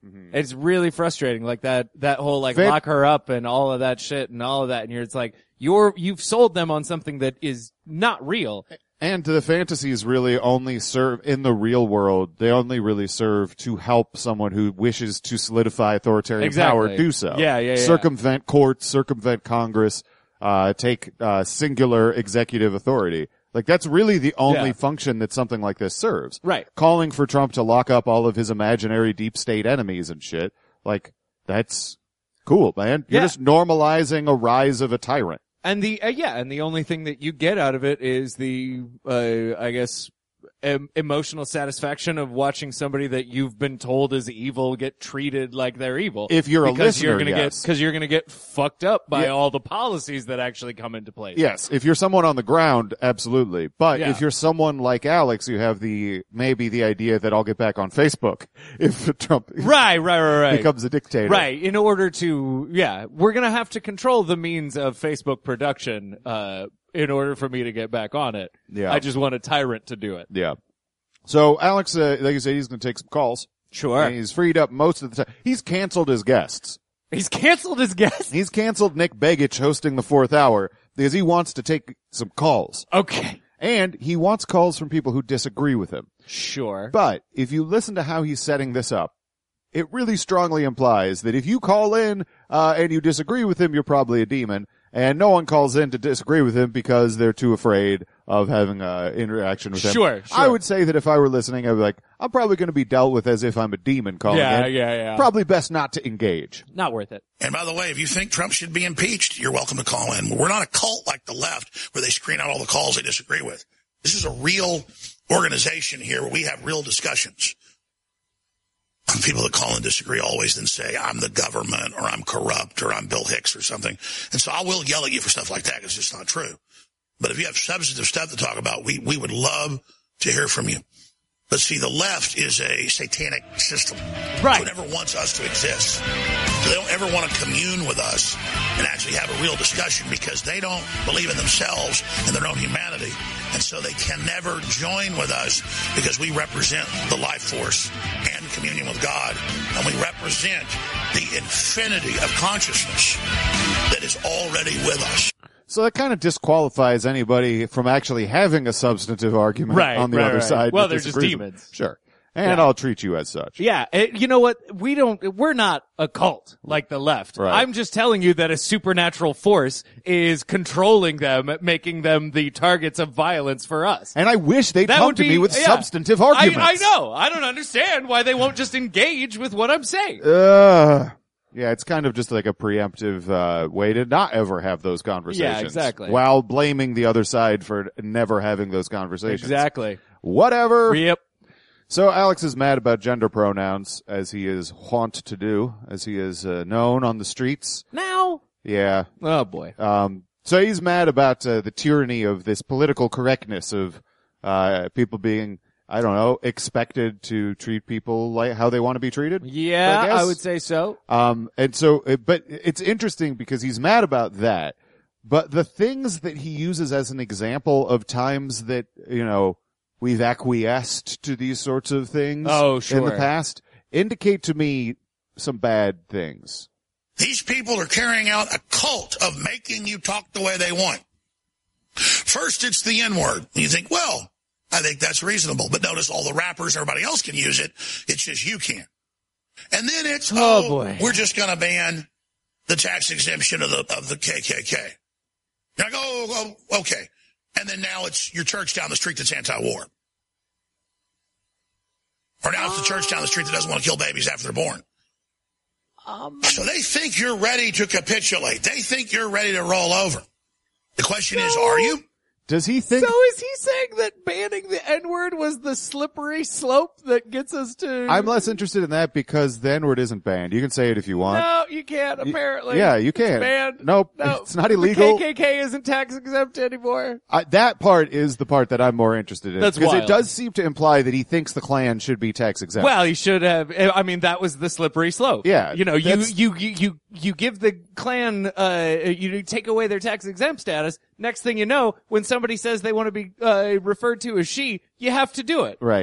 Mm-hmm. It's really frustrating. Like that, that whole like Van- lock her up and all of that shit and all of that. And you're, it's like, you're, you've sold them on something that is not real. And the fantasies really only serve, in the real world, they only really serve to help someone who wishes to solidify authoritarian Exactly. power do so. Yeah, yeah, yeah. Circumvent courts, circumvent Congress, uh, take, uh, singular executive authority. Like, that's really the only Yeah. function that something like this serves. Right. Calling for Trump to lock up all of his imaginary deep state enemies and shit. Like, that's cool, man. You're Yeah. just normalizing a rise of a tyrant. And the, uh, yeah, and the only thing that you get out of it is the, uh, I guess, em- emotional satisfaction of watching somebody that you've been told is evil get treated like they're evil. If you're a because you're listener, gonna yes. get, cause you're gonna get fucked up by Yeah. all the policies that actually come into place. Yes, if you're someone on the ground, absolutely. But Yeah. if you're someone like Alex, you have the, maybe the idea that I'll get back on Facebook if Trump Right, right, right, right. becomes a dictator. Right. In order to, yeah, we're gonna have to control the means of Facebook production, uh, in order for me to get back on it. Yeah. I just want a tyrant to do it. Yeah. So Alex, uh, like you said, he's going to take some calls. Sure. And he's freed up most of the time. He's canceled his guests. He's canceled his guest. He's canceled Nick Begich hosting the fourth hour because he wants to take some calls. Okay. And he wants calls from people who disagree with him. Sure. But if you listen to how he's setting this up, it really strongly implies that if you call in uh, and you disagree with him, you're probably a demon. And no one calls in to disagree with him because they're too afraid of having an interaction with him. Sure, sure. I would say that if I were listening, I'd be like, I'm probably going to be dealt with as if I'm a demon calling Yeah, in. yeah, yeah. Probably best not to engage. Not worth it. And by the way, if you think Trump should be impeached, you're welcome to call in. We're not a cult like the left where they screen out all the calls they disagree with. This is a real organization here where we have real discussions. People that call and disagree always then say, I'm the government, or I'm corrupt, or I'm Bill Hicks or something. And so I will yell at you for stuff like that because it's just not true. But if you have substantive stuff to talk about, we, we would love to hear from you. But see, the left is a satanic system. Right. Who never wants us to exist. So they don't ever want to commune with us and actually have a real discussion because they don't believe in themselves and their own humanity. And so they can never join with us because we represent the life force and communion with God. And we represent the infinity of consciousness that is already with us. So that kind of disqualifies anybody from actually having a substantive argument Right, on the right, other right. side. Well, that they're just disagrees with- demons. Sure. And Yeah. I'll treat you as such. Yeah. It, you know what? We don't, we're not a cult like the left. Right. I'm just telling you that a supernatural force is controlling them, making them the targets of violence for us. And I wish they'd That come would to be, me with yeah. substantive I, arguments. I know. I don't understand why they won't just engage with what I'm saying. Uh, yeah, it's kind of just like a preemptive uh, way to not ever have those conversations. Yeah, exactly. While blaming the other side for never having those conversations. Exactly. Whatever. Yep. So Alex is mad about gender pronouns, as he is wont to do, as he is uh, known on the streets. Now. Yeah. Oh boy. Um, so he's mad about uh, the tyranny of this political correctness of uh, people being, I don't know, expected to treat people like how they want to be treated. Yeah, I guess. I would say so. Um, and so, uh, but it's interesting because he's mad about that. But the things that he uses as an example of times that, you know, we've acquiesced to these sorts of things Oh, in sure. the past indicate to me some bad things. These people are carrying out a cult of making you talk the way they want. First, it's the N-word. You think, well, I think that's reasonable. But notice all the rappers, everybody else can use it. It's just you can't. And then it's, Oh, oh, boy. we're just going to ban the tax exemption of the of the K K K. And I go, oh, oh, okay. And then now it's your church down the street that's anti-war. Or now it's the church down the street that doesn't want to kill babies after they're born. Um, So they think you're ready to capitulate. They think you're ready to roll over. The question is, are you? Does he think? So is he saying that banning the N-word was the slippery slope that gets us to... I'm less interested in that because the N-word isn't banned. You can say it if you want. No, you can't, apparently. Yeah, you can. It's banned. Nope, No, it's not illegal. The K K K isn't tax exempt anymore. I, that part is the part that I'm more interested in. That's because it wild. does seem to imply that he thinks the Klan should be tax exempt. Well, he should have. I mean, that was the slippery slope. Yeah, You know, you, that's- you, you, you, you give the Klan, uh, you take away their tax exempt status. Next thing you know, when somebody says they want to be, uh, referred to as she, you have to do it. Right.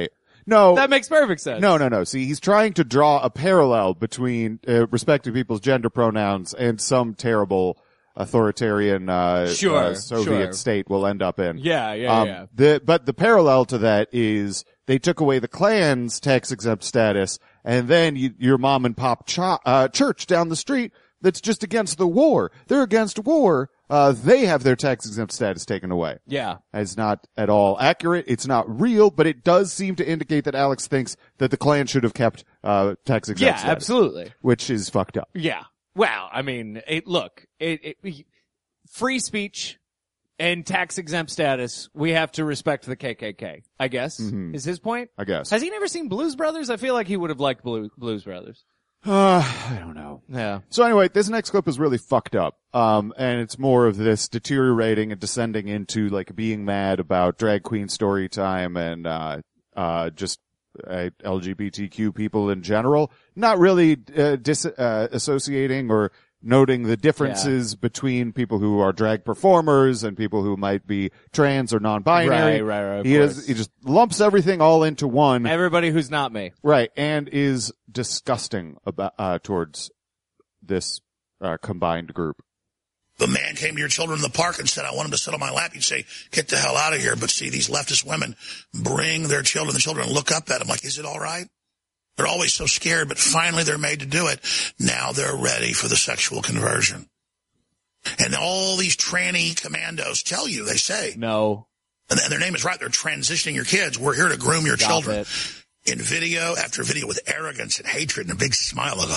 No. That makes perfect sense. No, no, no. See, he's trying to draw a parallel between uh, respecting people's gender pronouns and some terrible authoritarian uh, Sure, uh, Soviet sure. state will end up in. Yeah, yeah, Um, yeah. The, but the parallel to that is they took away the Klan's tax-exempt status, and then you, your mom and pop ch- uh, church down the street that's just against the war. They're against war. Uh, they have their tax-exempt status taken away. Yeah. It's not at all accurate. It's not real, but it does seem to indicate that Alex thinks that the Klan should have kept uh, tax-exempt Yeah, status. absolutely. Which is fucked up. Yeah. Well, I mean, it, look, it, it, free speech and tax exempt status, we have to respect the K K K, I guess, Mhm. is his point. I guess. Has he never seen Blues Brothers? I feel like he would have liked Blue, Blues Brothers. Uh, I don't know. Yeah. So anyway, this next clip is really fucked up. Um, and it's more of this deteriorating and descending into like being mad about drag queen story time and, uh, uh, just, uh, L G B T Q people in general. Not really, uh, dis, uh, associating or noting the differences between people who are drag performers and people who might be trans or non-binary. Right, right, right, of He course. does, he just lumps everything all into one. Everybody who's not me. Right, and is disgusting about uh towards this uh combined group. The man came to your children in the park and said, I want him to sit on my lap. You'd say, get the hell out of here. But see, these leftist women bring their children, the children look up at them like, is it all right? They're always so scared, but finally they're made to do it. Now they're ready for the sexual conversion. And all these tranny commandos tell you, they say, No. and their name is right, they're transitioning your kids. We're here to groom your Stop children. it. In video after video with arrogance and hatred and a big smile. They'll go,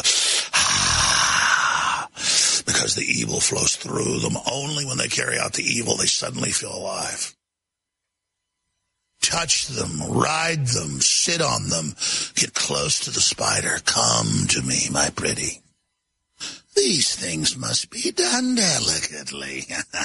ah, because the evil flows through them. Only when they carry out the evil, they suddenly feel alive. Touch them, ride them, sit on them, get close to the spider. Come to me, my pretty. These things must be done delicately.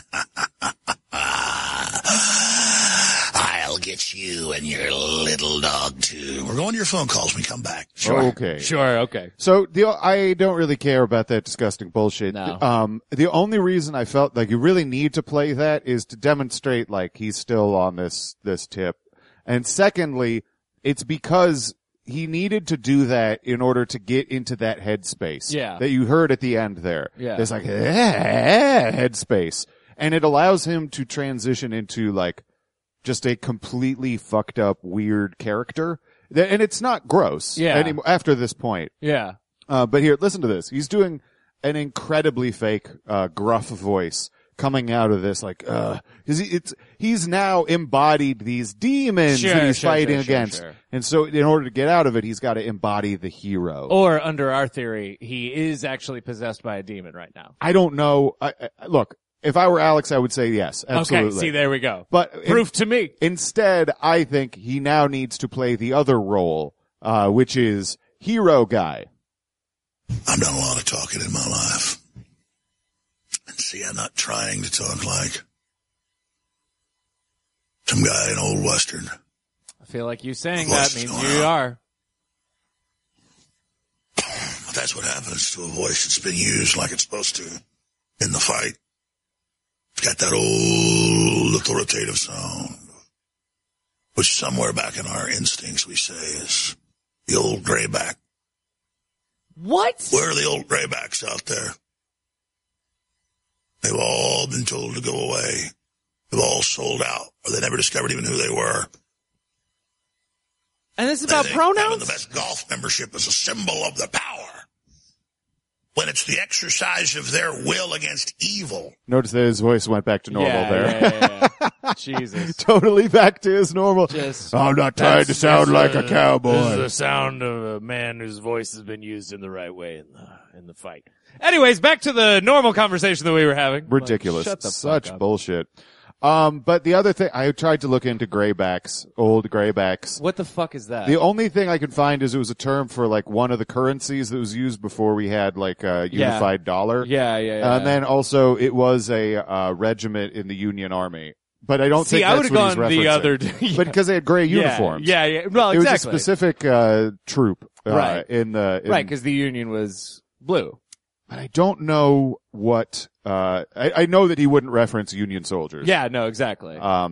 I'll get you and your little dog, too. We're going to your phone calls when we come back. Okay. Sure, okay. So the I don't really care about that disgusting bullshit. No. Um, the only reason I felt like you really need to play that is to demonstrate like he's still on this this tip, and secondly, it's because he needed to do that in order to get into that headspace. Yeah. That you heard at the end there. Yeah. There's like eh, headspace, and it allows him to transition into like just a completely fucked up weird character. And it's not gross Yeah. anymore after this point. Yeah. Uh, but here, listen to this. He's doing an incredibly fake, uh, gruff voice coming out of this, like, uh, cause he, it's, he's now embodied these demons Sure, that he's sure, fighting sure, sure, against. sure. And so in order to get out of it, he's got to embody the hero. Or under our theory, he is actually possessed by a demon right now. I don't know. I, I, look, if I were Alex, I would say yes, absolutely. Okay, see, there we go. But in- Proof to me. Instead, I think he now needs to play the other role, uh, which is hero guy. I've done a lot of talking in my life. And see, I'm not trying to talk like some guy in Old Western. I feel like you saying Voice that is means going you out. are. But that's what happens to a voice that's been used like it's supposed to in the fight. It's got that old authoritative sound, which somewhere back in our instincts we say is the old grayback. What? Where are the old graybacks out there? They've all been told to go away. They've all sold out, or they never discovered even who they were. And this is They about think having pronouns? the best golf membership is a symbol of the power. When it's the exercise of their will against evil. Notice that his voice went back to normal yeah, there. Yeah, yeah, yeah. Jesus. Totally back to his normal. Just- I'm not trying to sound like a cowboy. This is the sound of a man whose voice has been used in the right way in the in the fight. Anyways, back to the normal conversation that we were having. Ridiculous. Shut the Such fuck up. bullshit. Um, but the other thing, I tried to look into graybacks, old graybacks. What the fuck is that? The only thing I could find is it was a term for like one of the currencies that was used before we had like a Yeah. unified dollar. yeah, yeah, yeah. And then also it was a uh, regiment in the Union Army. But I don't See, think I that's would what have gone he's the referencing. other. yeah. But because they had gray Yeah, uniforms. Yeah, yeah. Well, It was a exactly. specific uh, troop uh, Right. in the in, Right, because the Union was blue. But I don't know what. Uh, I, I know that he wouldn't reference Union soldiers. Yeah, no, exactly. Um,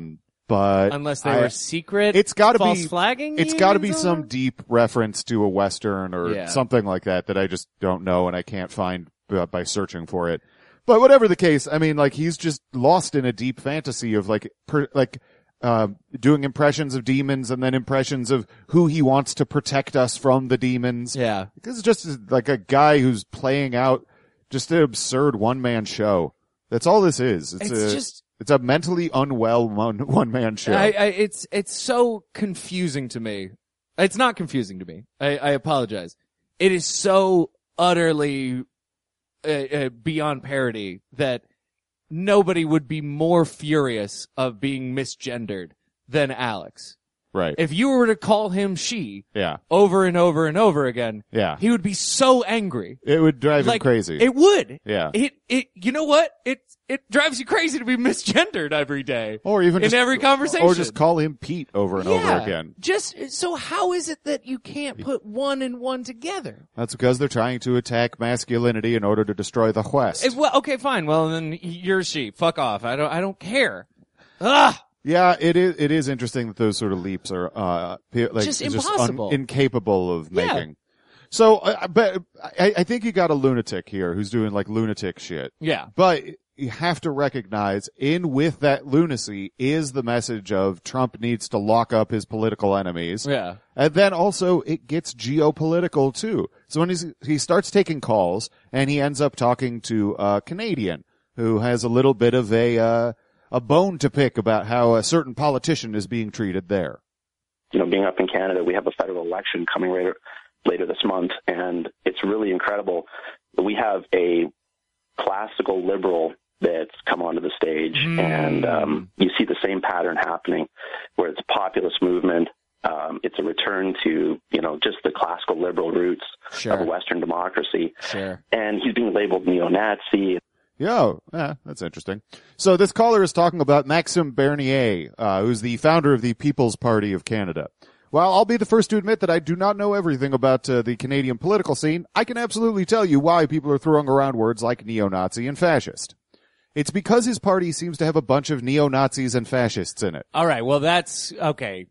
but Unless they I- were secret it's got to false be flagging. It's got to be unions some or- deep reference to a Western or Yeah. something like that that I just don't know and I can't find uh, by searching for it. But whatever the case, I mean, like he's just lost in a deep fantasy of like, per, like, uh, doing impressions of demons and then impressions of who he wants to protect us from the demons. Yeah. This is just like a guy who's playing out just an absurd one-man show. That's all this is. It's, It's a, just- it's a mentally unwell one, one-man show. I, I, it's it's so confusing to me. It's not confusing to me. I, I apologize. It is so utterly uh, uh, beyond parody that nobody would be more furious of being misgendered than Alex. right. If you were to call him she yeah. over and over and over again, Yeah. he would be so angry. It would drive Like him crazy. It would. Yeah. It it you know what? It it drives you crazy to be misgendered every day. Or even in just, every conversation. Or just call him Pete over and yeah. over again. Just so how is it that you can't put one and one together? That's because they're trying to attack masculinity in order to destroy the West. It, well, okay, fine. Well, then you're she. Fuck off. I don't I don't care. Ugh. yeah, it is. It is interesting that those sort of leaps are uh, pe- like Just un- impossible. incapable of Yeah. making. So, uh, but I, I think you got a lunatic here who's doing like lunatic shit. Yeah. But you have to recognize in with that lunacy is the message of Trump needs to lock up his political enemies. Yeah. And then also it gets geopolitical too. So when he's, he starts taking calls and he ends up talking to a Canadian who has a little bit of a, uh, a bone to pick about how a certain politician is being treated there. You know, being up in Canada, we have a federal election coming later, later this month, and it's really incredible. We have a classical liberal that's come onto the stage, Mm. and um, you see the same pattern happening, where it's a populist movement. Um, it's a return to, you know, just the classical liberal roots Sure. of a Western democracy. Sure. And he's being labeled neo-Nazi. Yeah, yeah, that's interesting. So this caller is talking about Maxime Bernier, uh, who's the founder of the People's Party of Canada. While I'll be the first to admit that I do not know everything about uh, the Canadian political scene, I can absolutely tell you why people are throwing around words like neo-Nazi and fascist. It's because his party seems to have a bunch of neo-Nazis and fascists in it. All right. Well, that's okay.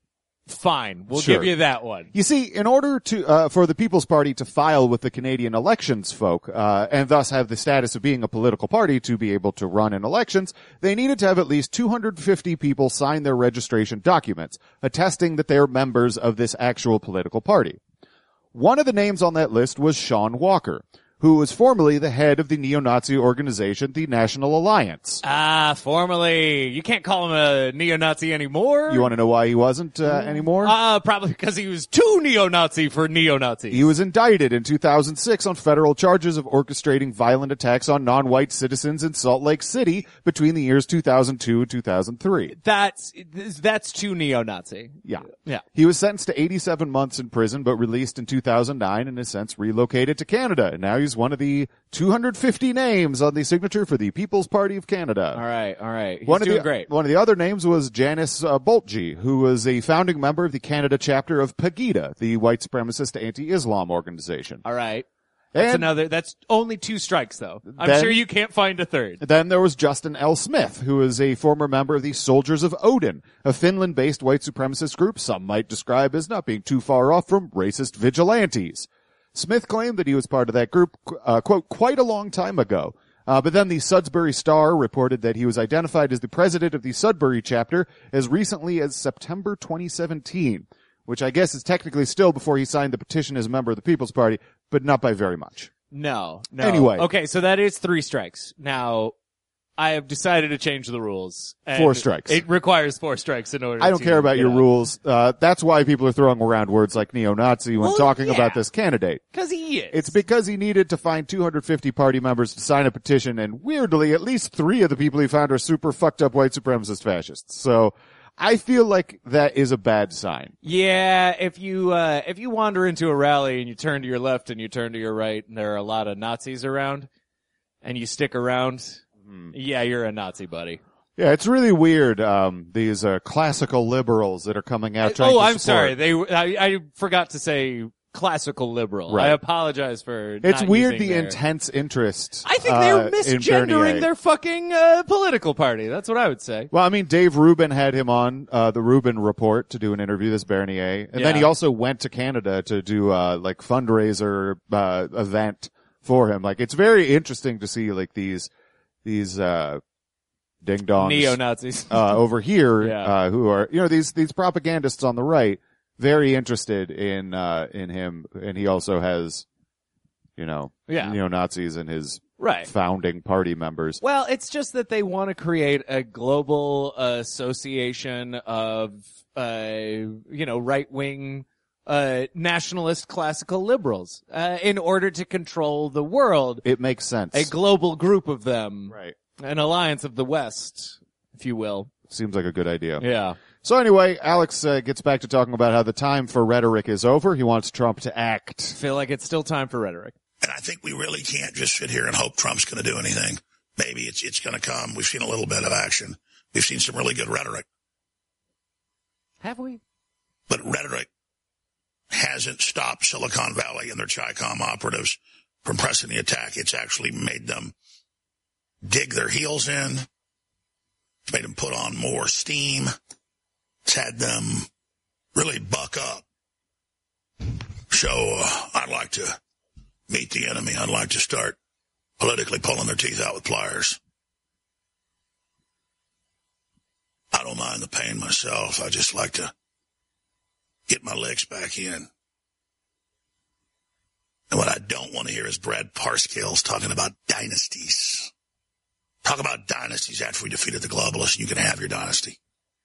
Fine. We'll Sure. give you that one. You see, in order to uh, for the People's Party to file with the Canadian elections folk, uh, and thus have the status of being a political party to be able to run in elections, they needed to have at least two hundred fifty people sign their registration documents, attesting that they are members of this actual political party. One of the names on that list was Sean Walker, who was formerly the head of the neo-Nazi organization, the National Alliance. Ah, formerly. You can't call him a neo-Nazi anymore. You want to know why he wasn't uh, anymore? Uh, probably because he was too neo-Nazi for neo-Nazis. He was indicted in two thousand six on federal charges of orchestrating violent attacks on non-white citizens in Salt Lake City between the years two thousand two and two thousand three. That's, that's too neo-Nazi. Yeah. Yeah. He was sentenced to eighty-seven months in prison, but released in two thousand nine and has since relocated to Canada. And now he's one of the two hundred fifty names on the signature for the People's Party of Canada. All right. All right. He's One of doing the, great. One of the other names was Janice uh, Boltje, who was a founding member of the Canada chapter of Pegida, the white supremacist anti-Islam organization. All right. That's And another, that's only two strikes though. I'm Then- sure you can't find a third. then there was Justin L. Smith, who is a former member of the Soldiers of Odin, a Finland-based white supremacist group some might describe as not being too far off from racist vigilantes. Smith claimed that he was part of that group, uh, quote, quite a long time ago. Uh, but then the Sudbury Star reported that he was identified as the president of the Sudbury chapter as recently as September twenty seventeen, which I guess is technically still before he signed the petition as a member of the People's Party, but not by very much. No, no. Anyway. Okay, so that is three strikes. Now, I have decided to change the rules. and Four strikes. It requires four strikes in order I don't to care about get your out. rules. Uh, that's why people are throwing around words like neo-Nazi when Well, talking yeah. about this candidate. Cause he is. It's because he needed to find two hundred fifty party members to sign a petition, and weirdly, at least three of the people he found are super fucked up white supremacist fascists. So, I feel like that is a bad sign. Yeah, if you, uh, if you wander into a rally and you turn to your left and you turn to your right and there are a lot of Nazis around and you stick around, yeah, you're a Nazi, buddy. Yeah, it's really weird, um, these, uh, classical liberals that are coming out trying Oh, to I'm support. sorry. They, I, I forgot to say classical liberal. Right. I apologize for It's not weird using the their- intense interest. I think uh, they're in Bernier. misgendering their fucking uh, political party. That's what I would say. Well, I mean, Dave Rubin had him on uh, the Rubin Report to do an interview. This Bernier, and Yeah. then he also went to Canada to do uh, like fundraiser uh, event for him. Like, it's very interesting to see like these these uh, ding dongs Neo-Nazis. uh, over here Yeah. uh, who are you know these these propagandists on the right very interested in uh, in him, and he also has you know Yeah. neo-Nazis in his Right. founding party members. Well, it's just that they want to create a global uh, association of, uh, you know, right-wing, uh, nationalist classical liberals, uh, in order to control the world. It makes sense. A global group of them. Right. An alliance of the West, if you will. Seems like a good idea. Yeah. So anyway, Alex uh, gets back to talking about how the time for rhetoric is over. He wants Trump to act. Feel like it's still time for rhetoric. And I think we really can't just sit here and hope Trump's going to do anything. Maybe it's it's going to come. We've seen a little bit of action. We've seen some really good rhetoric. Have we? But rhetoric hasn't stopped Silicon Valley and their Chi-Com operatives from pressing the attack. It's actually made them dig their heels in. It's made them put on more steam. It's had them really buck up. So uh, I'd like to meet the enemy. I'd like to start politically pulling their teeth out with pliers. I don't mind the pain myself. I just like to get my legs back in. And what I don't want to hear is Brad Parscales talking about dynasties. Talk about dynasties after we defeated the globalists, and you can have your dynasty.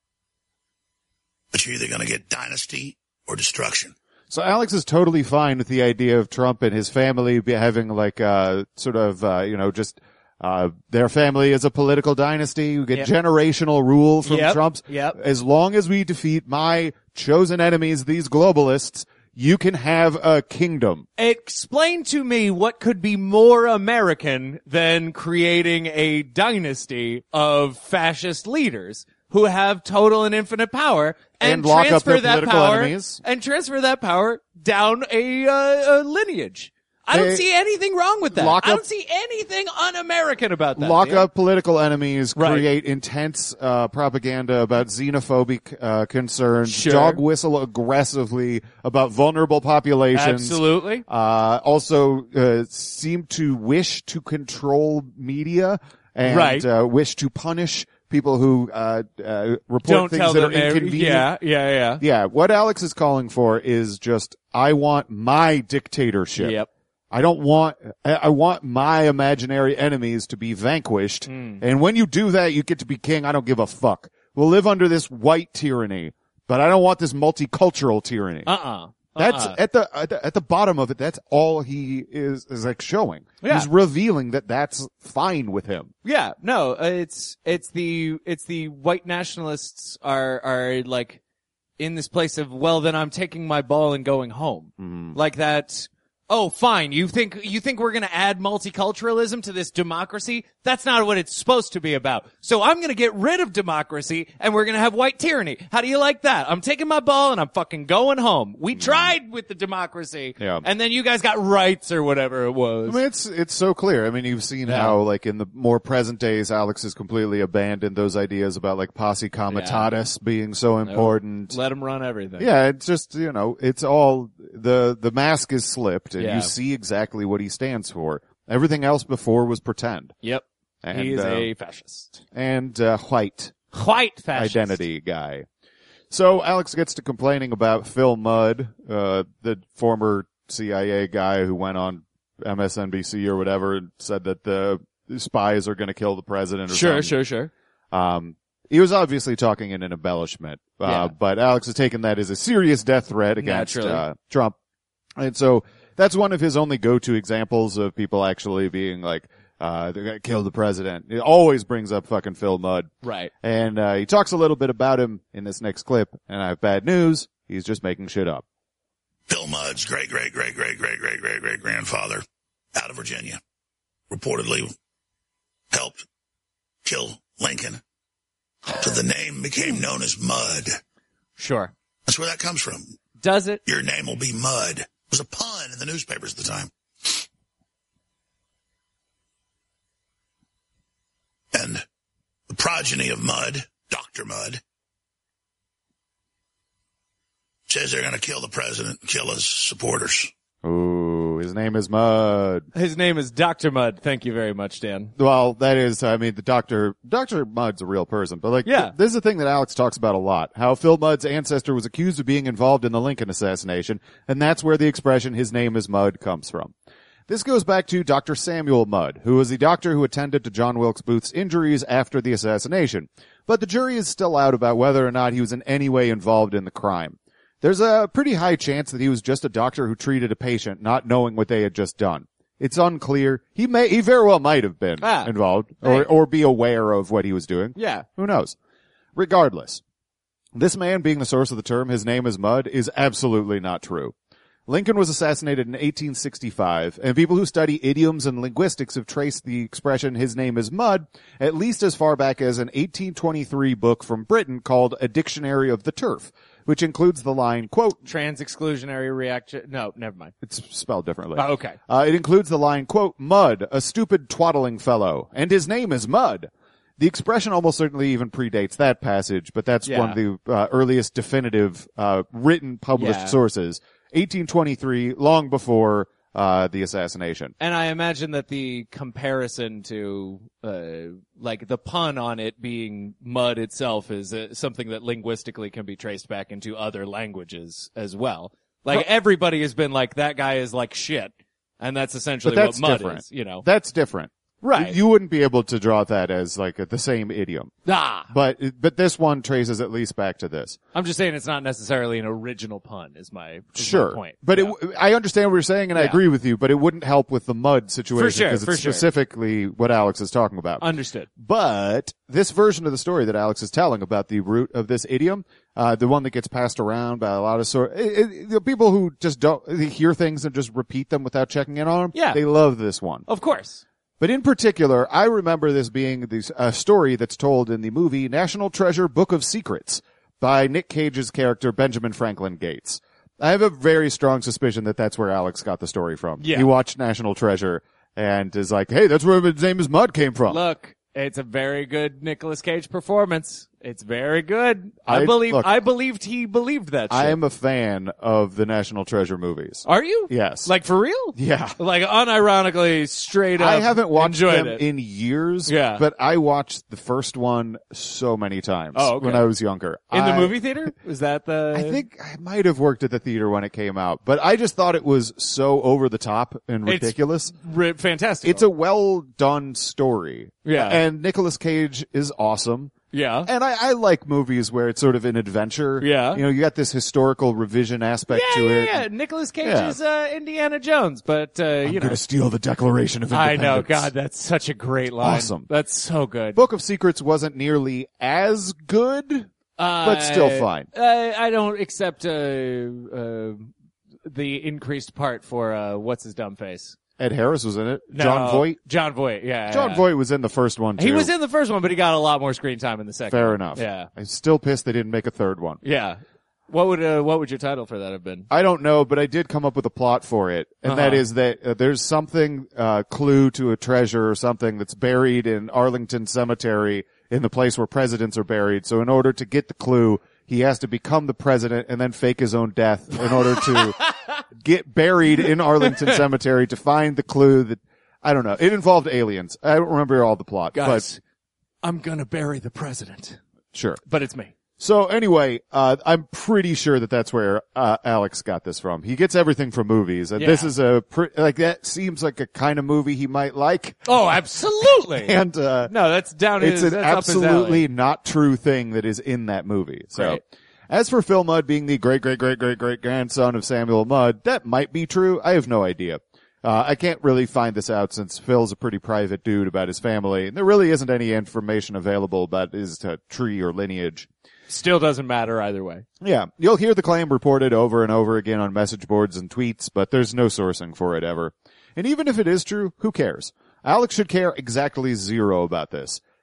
But you're either going to get dynasty or destruction. So Alex is totally fine with the idea of Trump and his family be having like uh sort of uh you know just uh their family is a political dynasty. You get Yep. generational rule from Yep. Trump's. Yep. As long as we defeat my chosen enemies, these globalists, you can have a kingdom. Explain to me what could be more American than creating a dynasty of fascist leaders who have total and infinite power and, And lock up transfer their that political power enemies. and transfer that power down a, uh, a lineage. I They- don't see anything wrong with that. Lock I up- don't see anything un-American about that. Lock dude. up political enemies, Right. create intense uh propaganda about xenophobic uh concerns, Sure. dog whistle aggressively about vulnerable populations. Absolutely. Uh also uh, seem to wish to control media and Right. uh, wish to punish people who uh, uh report Don't things tell that them are they're, inconvenient. yeah, yeah, yeah. Yeah, what Alex is calling for is just I want my dictatorship. Yep. I don't want, I I want my imaginary enemies to be vanquished. Hmm. And when you do that, you get to be king. I don't give a fuck. We'll live under this white tyranny, but I don't want this multicultural tyranny. Uh-uh. That's Uh-uh. at the, at the at the bottom of it. That's all he is is like showing. Yeah. He's revealing that that's fine with him. Yeah, no, uh, it's it's the it's the white nationalists are are like in this place of, well, then I'm taking my ball and going home. Mm-hmm. Like that. Oh, fine. You think you think we're going to add multiculturalism to this democracy? That's not what it's supposed to be about. So I'm going to get rid of democracy and we're going to have white tyranny. How do you like that? I'm taking my ball and I'm fucking going home. We tried with the democracy. Yeah. And then you guys got rights or whatever it was. I mean, it's it's so clear. I mean, you've seen Yeah. how, like, in the more present days, Alex has completely abandoned those ideas about like posse comitatus being so important. Let them run everything. Yeah, it's just, you know, it's all, the, the mask is slipped and Yeah. you see exactly what he stands for. Everything else before was pretend. Yep. And, he is uh, a fascist. And, uh, white White fascist. identity guy. So Alex gets to complaining about Phil Mudd, uh, the former C I A guy who went on M S N B C or whatever and said that the spies are going to kill the president or Sure, something. sure, sure. Um, he was obviously talking in an embellishment, uh, Yeah. but Alex has taken that as a serious death threat against Naturally. uh, Trump. And so that's one of his only go-to examples of people actually being like, uh, they're going to kill the president. It always brings up fucking Phil Mudd. Right. And uh, he talks a little bit about him in this next clip, and I have bad news. He's just making shit up. Phil Mudd's great, great, great, great, great, great, great, great grandfather out of Virginia reportedly helped kill Lincoln. So the name became known as Mudd. Sure. That's where that comes from. Does it? Your name will be Mudd. It was a pun in the newspapers at the time. And the progeny of Mudd, Doctor Mudd, says they're going to kill the president and kill his supporters. Ooh, his name is Mudd. His name is Doctor Mudd. Thank you very much, Dan. Well, that is, I mean, the doctor, Doctor Mudd's a real person, but like, Yeah. th- this is a thing that Alex talks about a lot. How Phil Mudd's ancestor was accused of being involved in the Lincoln assassination, and that's where the expression, his name is Mudd, comes from. This goes back to Doctor Samuel Mudd, who was the doctor who attended to John Wilkes Booth's injuries after the assassination. But the jury is still out about whether or not he was in any way involved in the crime. There's a pretty high chance that he was just a doctor who treated a patient, not knowing what they had just done. It's unclear. He may, he very well might have been Ah. involved, or, or be aware of what he was doing. Yeah. Who knows? Regardless, this man being the source of the term, his name is Mudd, is absolutely not true. Lincoln was assassinated in eighteen sixty-five, and people who study idioms and linguistics have traced the expression, his name is Mudd, at least as far back as an eighteen twenty-three book from Britain called A Dictionary of the Turf, which includes the line, quote, Trans-exclusionary reaction. No, never mind. it's spelled differently. Oh, okay. Uh, it includes the line, quote, Mudd, a stupid twaddling fellow, and his name is Mudd. The expression almost certainly even predates that passage, but that's Yeah. one of the uh, earliest definitive uh, written published Yeah. sources. eighteen twenty-three, long before uh, the assassination. And I imagine that the comparison to, uh, like the pun on it being mud itself is uh, something that linguistically can be traced back into other languages as well. Like everybody has been like, that guy is like shit. And that's essentially But that's what mud different. is, you know. That's different. Right. You wouldn't be able to draw that as like a, the same idiom. Ah! But, but this one traces at least back to this. I'm just saying it's not necessarily an original pun is my, is Sure. my point. But Yeah. it, I understand what you're saying and I Yeah. agree with you, but it wouldn't help with the mud situation For sure, because for it's sure. specifically what Alex is talking about. Understood. But this version of the story that Alex is telling about the root of this idiom, uh, the one that gets passed around by a lot of sort, it, it, the people who just don't they hear things and just repeat them without checking in on them, Yeah. they love this one. Of course. But in particular, I remember this being the uh, story that's told in the movie National Treasure Book of Secrets by Nick Cage's character Benjamin Franklin Gates. I have a very strong suspicion that that's where Alex got the story from. Yeah. He watched National Treasure and is like, hey, that's where his name is Mudd came from. Look, it's a very good Nicolas Cage performance. It's very good. I, I- believe, look, I believed he believed that shit. I am a fan of the National Treasure movies. Are you? Yes. Like for real? Yeah. Like unironically, straight up. I haven't watched enjoyed them it. in years, Yeah. but I watched the first one so many times Oh, okay. when I was younger. In the I- movie theater? Was that the? I think I might have worked at the theater when it came out, but I just thought it was so over the top and It's ridiculous. ri- fantastic. It's a well done story. Yeah. And Nicolas Cage is awesome. yeah. And I, I like movies where it's sort of an adventure. Yeah. You know, you got this historical revision aspect Yeah, to yeah, it. yeah. Nicolas Cage Yeah. is uh, Indiana Jones, but uh, I'm you know, gonna steal the Declaration of I Independence. know. God, that's such a great line. Awesome. That's so good. Book of Secrets wasn't nearly as good. but still fine. Uh, I don't accept uh, uh, the increased part for uh, what's his dumb face. Ed Harris was in it. No, John Voight. John Voight. Yeah. John yeah. Voight was in the first one too. He was in the first one, but he got a lot more screen time in the second. Fair one. enough. Yeah. I'm still pissed they didn't make a third one. Yeah. What would uh, what would your title for that have been? I don't know, but I did come up with a plot for it, and Uh-huh. that is that uh, there's something, uh, clue to a treasure or something that's buried in Arlington Cemetery in the place where presidents are buried. So in order to get the clue, he has to become the president and then fake his own death in order to get buried in Arlington Cemetery to find the clue that, I don't know. It involved aliens. I don't remember all the plot, Guys, I'm gonna bury the president, but sure. but it's me. So anyway, uh, I'm pretty sure that that's where, uh, Alex got this from. He gets everything from movies, and Yeah. this is a, pre- like, that seems like a kind of movie he might like. Oh, absolutely. And, uh, no, that's down it's his. an that's up his alley. absolutely not true thing that is in that movie. So, Right. as for Phil Mudd being the great, great, great, great, great grandson of Samuel Mudd, that might be true. I have no idea. Uh, I can't really find this out since Phil's a pretty private dude about his family, and there really isn't any information available about his uh, tree or lineage. Still doesn't matter either way. Yeah, you'll hear the claim reported over and over again on message boards and tweets, but there's no sourcing for it ever. And even if it is true, who cares? Alex should care exactly zero about this.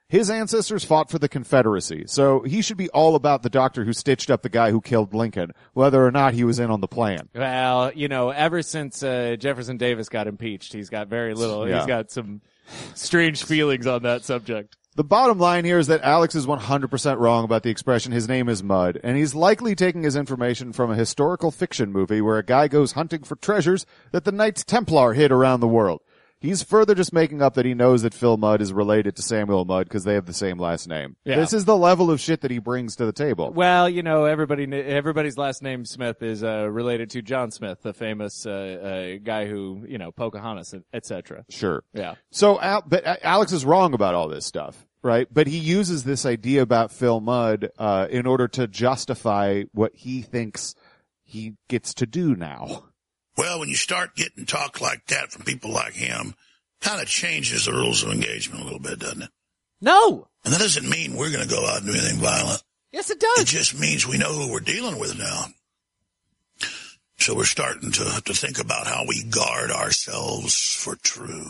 His ancestors fought for the Confederacy, so he should be all about the doctor who stitched up the guy who killed Lincoln, whether or not he was in on the plan. Well, you know, ever since uh, Jefferson Davis got impeached, he's got very little. Yeah. He's got some strange feelings on that subject. The bottom line here is that Alex is one hundred percent wrong about the expression his name is Mud, and he's likely taking his information from a historical fiction movie where a guy goes hunting for treasures that the Knights Templar hid around the world. He's further just making up that he knows that Phil Mudd is related to Samuel Mudd because they have the same last name. Yeah. This is the level of shit that he brings to the table. Well, you know, everybody, everybody's last name Smith is uh, related to John Smith, the famous uh, uh, guy who, you know, Pocahontas, et cetera. Sure. Yeah. So, Al- but Alex is wrong about all this stuff, right? But he uses this idea about Phil Mudd uh, in order to justify what he thinks he gets to do now. Well, when you start getting talk like that from people like him, kind of changes the rules of engagement a little bit, doesn't it? No. And that doesn't mean we're going to go out and do anything violent. Yes, it does. It just means we know who we're dealing with now. So we're starting to, to think about how we guard ourselves for true.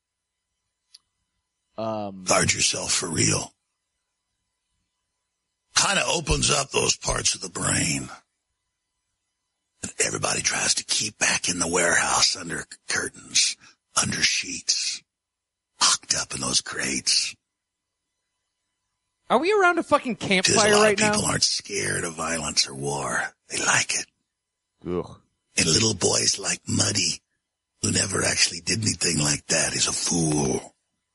Um, Guard yourself for real. Kind of opens up those parts of the brain that everybody tries to keep back in the warehouse under curtains, under sheets, locked up in those crates. Are we around a fucking Because a campfire lot right of people now? aren't scared of violence or war. They like it. Ugh. And little boys like Muddy, who never actually did anything like that, is a fool.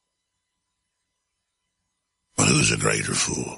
But who's a greater fool?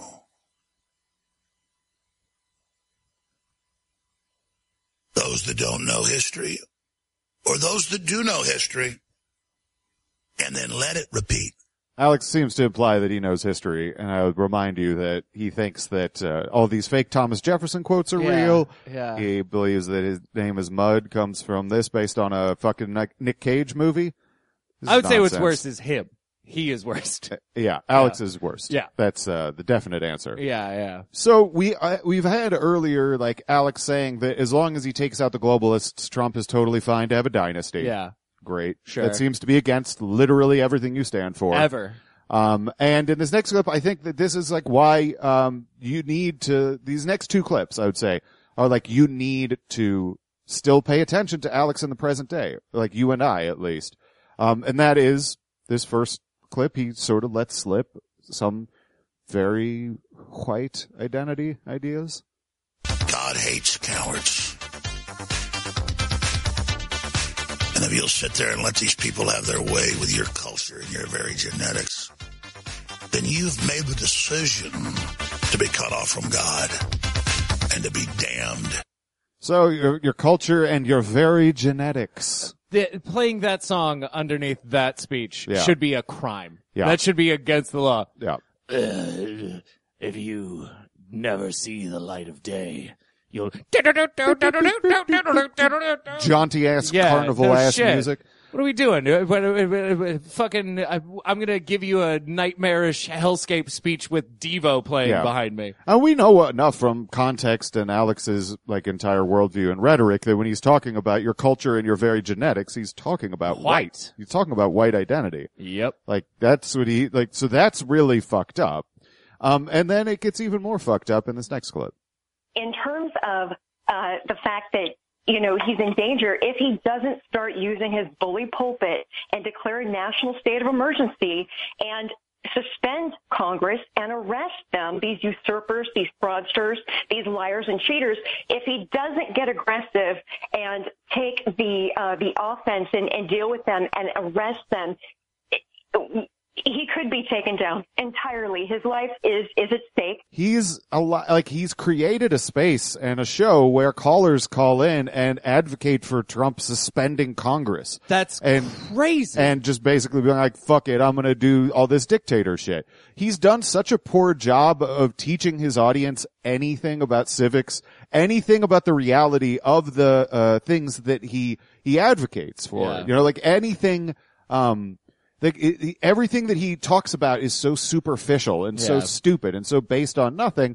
Those that don't know history, or those that do know history, and then let it repeat. Alex seems to imply that he knows history, and I would remind you that he thinks that uh, all these fake Thomas Jefferson quotes are Yeah, real. yeah. He believes that his name is Mud comes from this based on a fucking Nick Nick Cage movie. This I is would say what's nonsense. worse is him. He is worst. Yeah, Alex is worst. Yeah. That's uh, the definite answer. Yeah, yeah. So we uh, we've had earlier like Alex saying that as long as he takes out the globalists, Trump is totally fine to have a dynasty. Yeah. Great. Sure. That seems to be against literally everything you stand for. Ever. Um, and in this next clip, I think that this is like why, um, you need to, these next two clips, I would say, are like you need to still pay attention to Alex in the present day. Like you and I, at least. Um, and that is this first clip, he sort of lets slip some very white identity ideas. God hates cowards. And if you'll sit there and let these people have their way with your culture and your very genetics, then you've made the decision to be cut off from God and to be damned. So your, your culture and your very genetics. The, playing that song underneath that speech Yeah. should be a crime. Yeah. That should be against the law. Yeah. Uh, if you never see the light of day, you'll... Jaunty ass, Yeah, carnival no ass shit. music. What are we doing? Uh, what- uh, uh, uh, Fucking, I, I'm gonna give you a nightmarish hellscape speech with Devo playing Yeah. behind me. And we know enough from context and Alex's like entire worldview and rhetoric that when he's talking about your culture and your very genetics, he's talking about White. white. He's talking about white identity. Yep. Like that's what he like. So that's really fucked up. Um, and then it gets even more fucked up in this next clip. In terms of uh, the fact that, you know, he's in danger if he doesn't start using his bully pulpit and declare a national state of emergency and suspend Congress and arrest them, these usurpers, these fraudsters, these liars and cheaters. If he doesn't get aggressive and take the uh, the offense and, and deal with them and arrest them, it, he could be taken down entirely. His life is, is at stake. He's a lot, like he's created a space and a show where callers call in and advocate for Trump suspending Congress. That's and crazy. And just basically being like, fuck it, I'm going to do all this dictator shit. He's done such a poor job of teaching his audience anything about civics, anything about the reality of the uh things that he he advocates for. Yeah. You know, like anything um Like it, it- everything that he talks about is so superficial and so Yeah. stupid and so based on nothing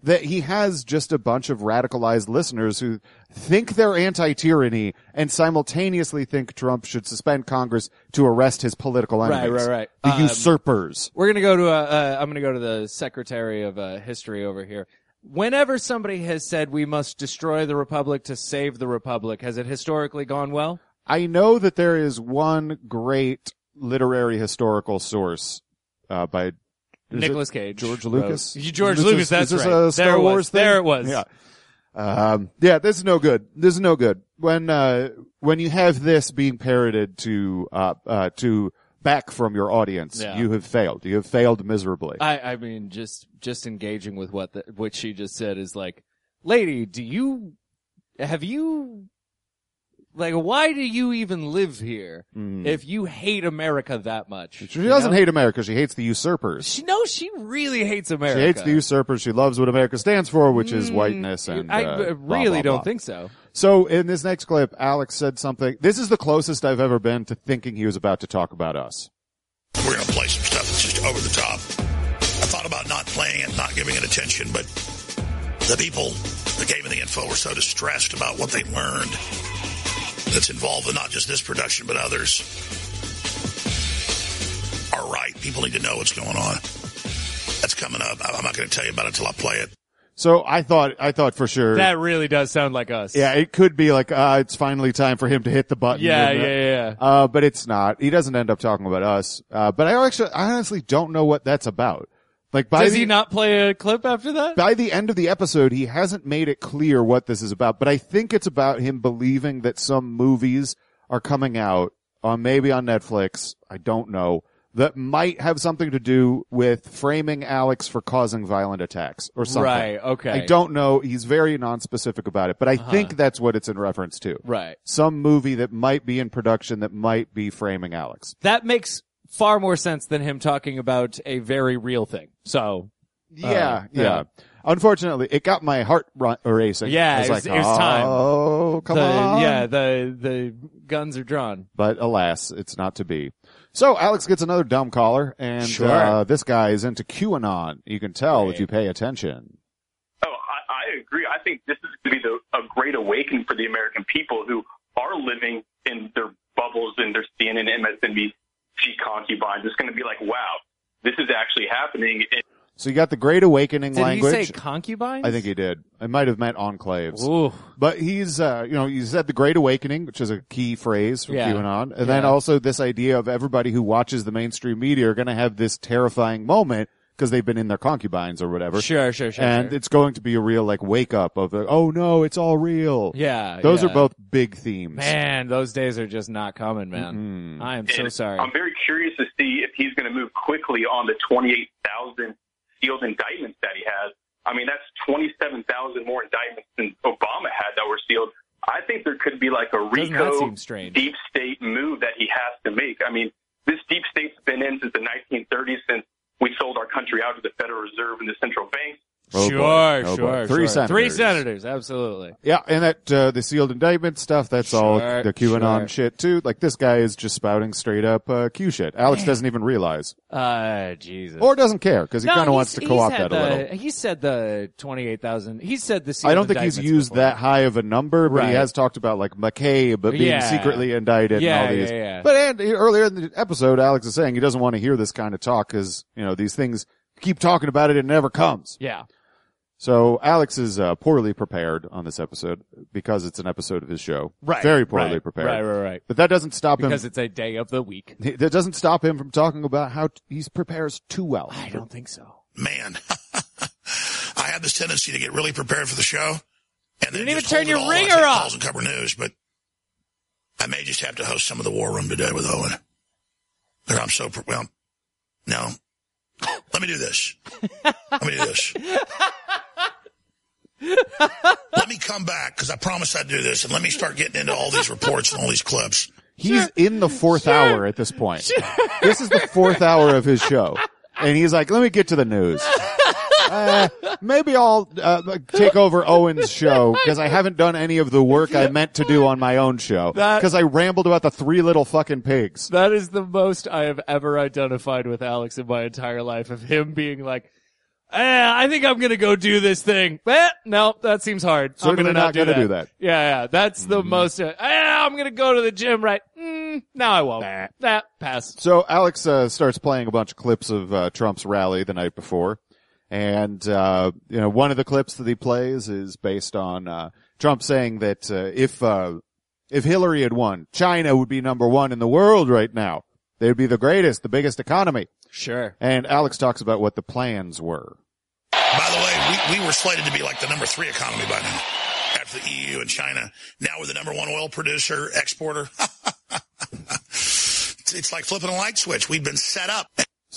that he has just a bunch of radicalized listeners who think they're anti-tyranny and simultaneously think Trump should suspend Congress to arrest his political enemies. Right, right, right. The Um, usurpers. We're gonna go to a, uh, I'm gonna go to the Secretary of uh, History over here. Whenever somebody has said we must destroy the Republic to save the Republic, has it historically gone well? I know that there is one great literary historical source uh, by is Nicolas it Cage. George Lucas. Wrote. George Is Lucas, this, that's is this right. a Star there it Wars was. thing? There it was. Yeah. Um, yeah, this is no good. This is no good. When, uh, when you have this being parroted to, uh, uh, to back from your audience, Yeah. you have failed. You have failed miserably. I, I mean, just, just engaging with what the, what she just said is like, lady, do you, have you, like, why do you even live here Mm. if you hate America that much? She You doesn't know? hate America. She hates the usurpers. She, no, she really hates America. She hates the usurpers. She loves what America stands for, which is Mm, whiteness and, I uh, uh, blah, really blah, don't blah. think so. So in this next clip, Alex said something. This is the closest I've ever been to thinking he was about to talk about us. We're going to play some stuff that's just over the top. I thought about not playing it, not giving it attention, but the people that gave me the info were so distressed about what they learned that's involved in not just this production, but others are right. People need to know what's going on. That's coming up. I'm not going to tell you about it until I play it. So I thought, I thought for sure. That really does sound like us. Yeah, it could be like, uh, it's finally time for him to hit the button. Yeah, wouldn't yeah, it? yeah. Uh, but it's not. He doesn't end up talking about us. Uh, but I actually, I honestly don't know what that's about. Like by Does the, he not play a clip after that? by the end of the episode, he hasn't made it clear what this is about, but I think it's about him believing that some movies are coming out on maybe on Netflix. I don't know. That might have something to do with framing Alex for causing violent attacks or something. Right, okay. I don't know. He's very nonspecific about it, but I Uh-huh. think that's what it's in reference to. Right. Some movie that might be in production that might be framing Alex. That makes far more sense than him talking about a very real thing. So, Yeah, Uh, yeah. yeah. Unfortunately, it got my heart ru- racing. Yeah, I was it was- like, it was time. Oh, come the, on. yeah, the, the guns are drawn. But alas, it's not to be. So Alex gets another dumb caller, and Sure. uh, this guy is into QAnon. You can tell Right. if you pay attention. Oh, I, I agree. I think this is going to be the, a great awakening for the American people who are living in their bubbles and their C N N, M S N B C concubines. It's going to be like, wow, this is actually happening. And So you got the Great Awakening Did language. he say concubines? I think he did. It might have meant enclaves. Ooh. But he's, uh, you know, he said the Great Awakening, which is a key phrase for Yeah. QAnon. And then Yeah. also this idea of everybody who watches the mainstream media are going to have this terrifying moment because they've been in their concubines or whatever. Sure, sure, sure. And sure. it's going to be a real, like, wake up of, the, oh no, it's all real. Yeah. Those yeah. are both big themes. Man, those days are just not coming, man. Mhm. I am so and sorry. I'm very curious to see if he's going to move quickly on the twenty-eight thousand sealed indictments that he has. I mean, that's twenty-seven thousand more indictments than Obama had that were sealed. I think there could be like a Doesn't that RICO seem strange? deep state move that he has to make. I mean, this deep state's been in since the nineteen thirties, since we sold our country out to the Federal Reserve and the central banks. Oh, sure, boy. Oh, sure, boy. Three sure. senators. Three senators, absolutely. Yeah, and that, uh, the sealed indictment stuff, that's all Sure, the QAnon sure. shit too. Like this guy is just spouting straight up, uh, Q shit. Alex doesn't even realize. Uh, Jesus. Or doesn't care, because he No, kind of he's- wants to he's co-opt had that a the- little. He said the twenty-eight thousand. He said the sealed I don't think he's indictments used before. that high of a number, but he Right. has talked about like McCabe being Yeah. secretly indicted Yeah, and all these. yeah, yeah. But and earlier in the episode, Alex is saying he doesn't want to hear this kind of talk because, you know, these things keep talking about it and it never comes. Yeah. So Alex is uh, poorly prepared on this episode because it's an episode of his show. Right. Very poorly right, prepared. Right, right, right. But that doesn't stop Because him. it's a day of the week. That doesn't stop him from talking about how t- he prepares too well. I don't think so. Man, I have this tendency to get really prepared for the show. And then didn't even just turn hold it your all. ringer I take off. calls and cover news, but I may just have to host some of the War Room today with Owen. Because I'm so, well, no. Let me do this. Let me do this. Let me come back, because I promised I'd do this, and let me start getting into all these reports and all these clips. He's in the fourth hour at this point. This is the fourth hour of his show. And he's like, let me get to the news. Uh, maybe I'll uh, take over Owen's show because I haven't done any of the work I meant to do on my own show. That- Because I rambled about the three little fucking pigs. That is the most I have ever identified with Alex in my entire life, of him being like, Eh, I think I'm gonna go do this thing. Eh, no, that seems hard. I'm Certainly gonna not not do gonna that. do that. Yeah, yeah, that's the most. Uh, eh, I'm gonna go to the gym, right? Mm, no, I won't. Nah, nah pass. So Alex uh, starts playing a bunch of clips of uh, Trump's rally the night before, and uh, you know one of the clips that he plays is based on uh, Trump saying that uh, if uh, if Hillary had won, China would be number one in the world right now. They would be the greatest, the biggest economy. Sure. And Alex talks about what the plans were. By the way, we, we were slated to be like the number three economy by now, after the E U and China. Now we're the number one oil producer, exporter. it's, it's like flipping a light switch. We've been set up.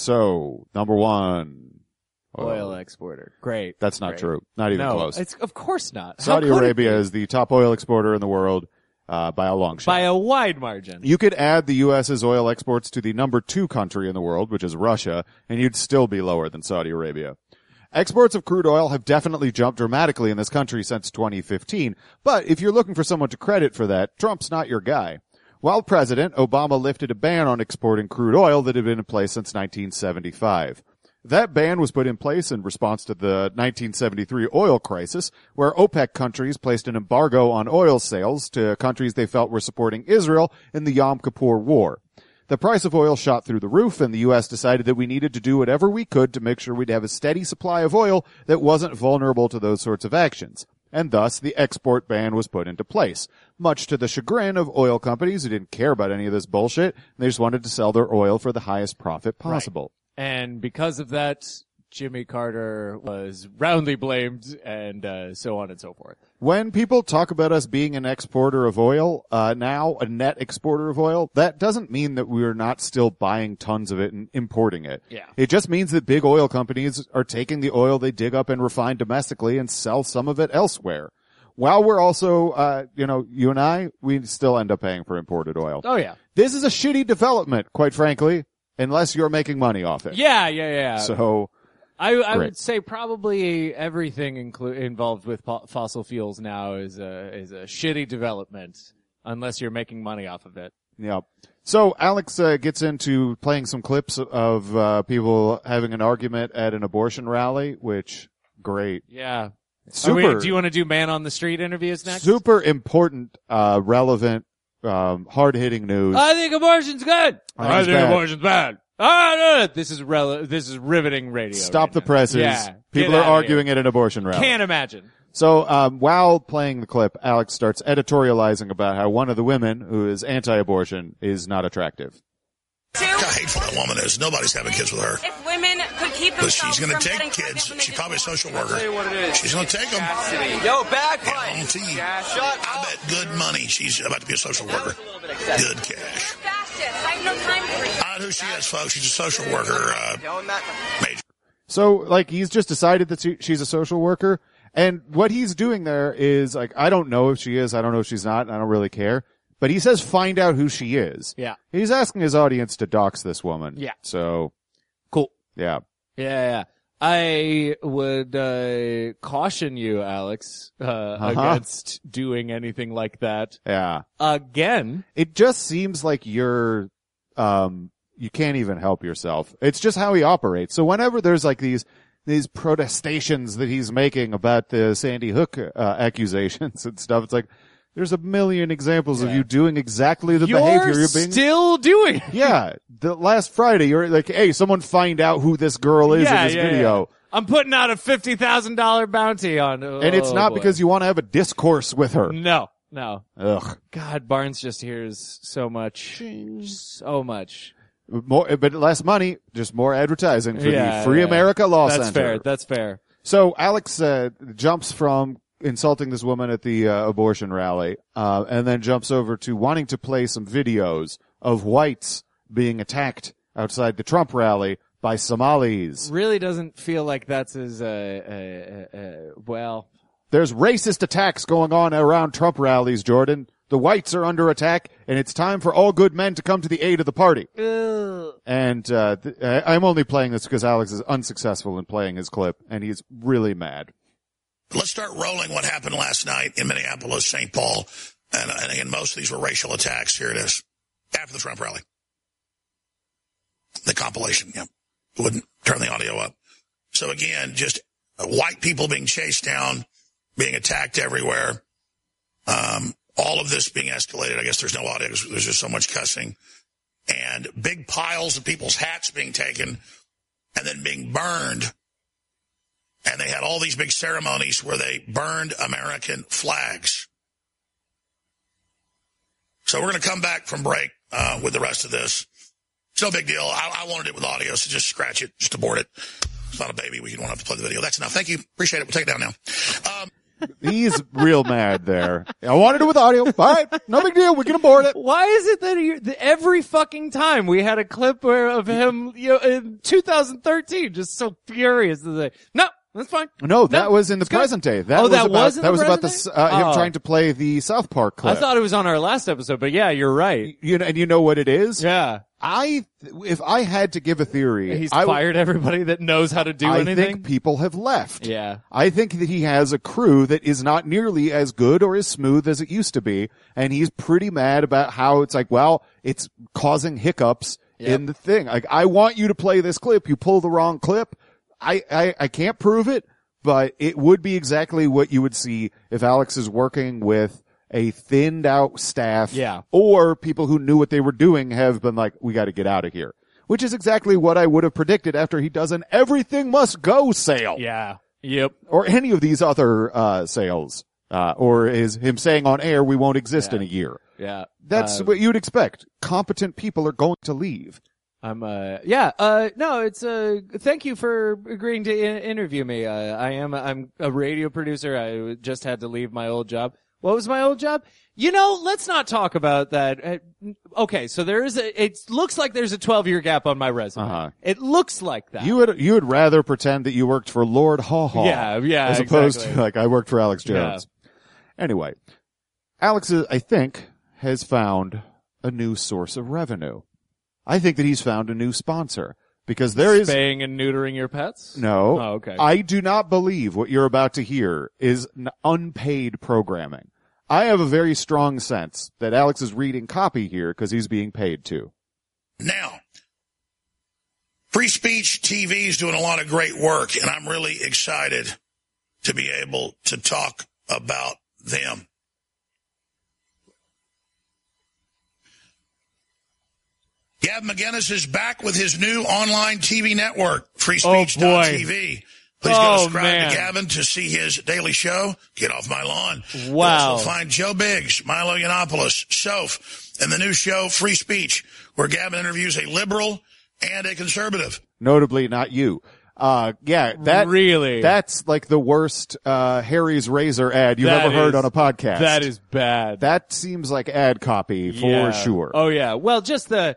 So, number one. Oil exporter. Great. That's not Great. true. Not even no, close. It's, of course not. Saudi How could it Arabia be? is the top oil exporter in the world uh, by a long shot. By a wide margin. You could add the U S's oil exports to the number two country in the world, which is Russia, and you'd still be lower than Saudi Arabia. Exports of crude oil have definitely jumped dramatically in this country since twenty fifteen, but if you're looking for someone to credit for that, Trump's not your guy. While president, Obama lifted a ban on exporting crude oil that had been in place since nineteen seventy-five. That ban was put in place in response to the nineteen seventy-three oil crisis, where OPEC countries placed an embargo on oil sales to countries they felt were supporting Israel in the Yom Kippur War. The price of oil shot through the roof, and the U S decided that we needed to do whatever we could to make sure we'd have a steady supply of oil that wasn't vulnerable to those sorts of actions. And thus, the export ban was put into place, much to the chagrin of oil companies who didn't care about any of this bullshit. They just wanted to sell their oil for the highest profit possible. Right. And because of that, Jimmy Carter was roundly blamed, and uh, so on and so forth. When people talk about us being an exporter of oil, uh, now a net exporter of oil, that doesn't mean that we're not still buying tons of it and importing it. Yeah. It just means that big oil companies are taking the oil they dig up and refine domestically and sell some of it elsewhere. While we're also, uh, you know, you and I, we still end up paying for imported oil. Oh, yeah. This is a shitty development, quite frankly, unless you're making money off it. Yeah, yeah, yeah. So, I, I Great. would say probably everything inclu- involved with po- fossil fuels now is a is a shitty development, unless you're making money off of it. yeah. So Alex uh, gets into playing some clips of uh, people having an argument at an abortion rally, which great, Yeah. super. Are we, do you want to do man on the street interviews next? Super important, uh, relevant, um, hard-hitting news. I think abortion's good. I think it's bad. abortion's bad. Ah, no, no. This is rele- This is riveting radio. Stop right the now. presses. Yeah, People get are outta arguing here. at an abortion rally. Can't imagine. So, um, while playing the clip, Alex starts editorializing about how one of the women who is anti-abortion is not attractive. Look how hateful that woman is. Nobody's having kids with her. If women could keep But themselves she's going to from take getting kids. pregnant when they She's probably a social worker. Tell you what it is. She's going to take them. Yo, I bagpipe. guarantee you. Yeah, shut I up. bet good money she's about to be a social worker. Good cash. Fascist. I have no time for you. I know who she is, folks. She's a social worker. Uh, Telling that. major. So, like, he's just decided that she, she's a social worker, and what he's doing there is, like, I don't know if she is, I don't know if she's not, and I don't really care, but he says find out who she is. Yeah. He's asking his audience to dox this woman. Yeah. So, Cool. yeah. Yeah, yeah. I would uh, caution you, Alex, uh, Uh-huh. against doing anything like that Yeah. again. It just seems like you're, um, you can't even help yourself. It's just how he operates. So whenever there's like these, these protestations that he's making about the Sandy Hook, uh, accusations and stuff, it's like, there's a million examples of Yeah. you doing exactly the You're behavior you're being. still doing it. Yeah. The last Friday, you're like, hey, someone find out who this girl is Yeah, in this yeah, video. yeah. I'm putting out a fifty thousand dollars bounty on oh, And it's not boy. because you want to have a discourse with her. No, no. Ugh. God, Barnes just hears so much. So much. More, but less money, just more advertising for Yeah, the Free yeah. America Law That's Center. fair. That's fair. So Alex uh, jumps from insulting this woman at the uh, abortion rally, uh, and then jumps over to wanting to play some videos of whites being attacked outside the Trump rally by Somalis. Really doesn't feel like that's as, uh, uh, uh, uh well. There's racist attacks going on around Trump rallies, Jordan. The whites are under attack, and it's time for all good men to come to the aid of the party. Ugh. And uh, th- I- I'm only playing this because Alex is unsuccessful in playing his clip, and he's really mad. Let's start rolling what happened last night in Minneapolis, Saint Paul. And, and again, most of these were racial attacks. Here it is. After the Trump rally. The compilation, yeah. Wouldn't turn the audio up. So again, just uh, white people being chased down, being attacked everywhere. Um, all of this being escalated. I guess there's no audio. There's just so much cussing. And big piles of people's hats being taken and then being burned. And they had all these big ceremonies where they burned American flags. So we're going to come back from break uh, with the rest of this. It's no big deal. I, I wanted it with audio, so just scratch it, just abort it. It's not a baby. We don't have to play the video. That's enough. Thank you. Appreciate it. We'll take it down now. Um, He's real mad there. I wanted it with audio. All right, no big deal. We can abort it. Why is it that he, every fucking time we had a clip where, of him, you know, in two thousand thirteen, just so furious to say, no, that's fine. No, that no, was in the it's good. present day. That oh, was that about, was in that the was about present the, day? uh, him Oh. trying to play the South Park clip. I thought it was on our last episode, but yeah, you're right. You know, and you know what it is? Yeah. I, if I had to give a theory, He's I, fired everybody that knows how to do I anything. think people have left. Yeah. I think that he has a crew that is not nearly as good or as smooth as it used to be, and he's pretty mad about how it's like, well, it's causing hiccups Yep. in the thing. Like, I want you to play this clip. You pull the wrong clip. I, I, I can't prove it, but it would be exactly what you would see if Alex is working with a thinned out staff, Yeah. or people who knew what they were doing have been like, we got to get out of here, which is exactly what I would have predicted after he does an everything must go sale. Yeah. Yep. Or any of these other, uh, sales, uh, or is him saying on air, we won't exist Yeah. in a year. Yeah. That's Uh, what you'd expect. Competent people are going to leave. I'm, uh, yeah, uh, no, it's, uh, thank you for agreeing to in- interview me. Uh, I am, I'm a radio producer. I just had to leave my old job. What was my old job? You know, let's not talk about that. Uh, okay, so there is a, it looks like there's a twelve year gap on my resume. Uh-huh. It looks like that. You would, you would rather pretend that you worked for Lord Haw Haw. Yeah, yeah, As opposed exactly. to like, I worked for Alex Jones. Anyway, Alex, is, I think, has found a new source of revenue. I think that he's found a new sponsor because there is Spaying and neutering your pets? no. Oh, okay. I do not believe what you're about to hear is n- unpaid programming. I have a very strong sense that Alex is reading copy here because he's being paid to. Now, Free Speech T V is doing a lot of great work, and I'm really excited to be able to talk about them. Gavin McInnes is back with his new online T V network, free speech dot T V. Please go Oh, subscribe man. to Gavin to see his daily show, Get Off My Lawn. Wow. You'll also find Joe Biggs, Milo Yiannopoulos, Soph, and the new show, Free Speech, where Gavin interviews a liberal and a conservative. Notably not you. Uh, yeah, that Really? that's like the worst, uh, Harry's Razor ad you've That ever heard is- on a podcast. That is bad. That seems like ad copy for Yeah. sure. Oh yeah. Well, just the,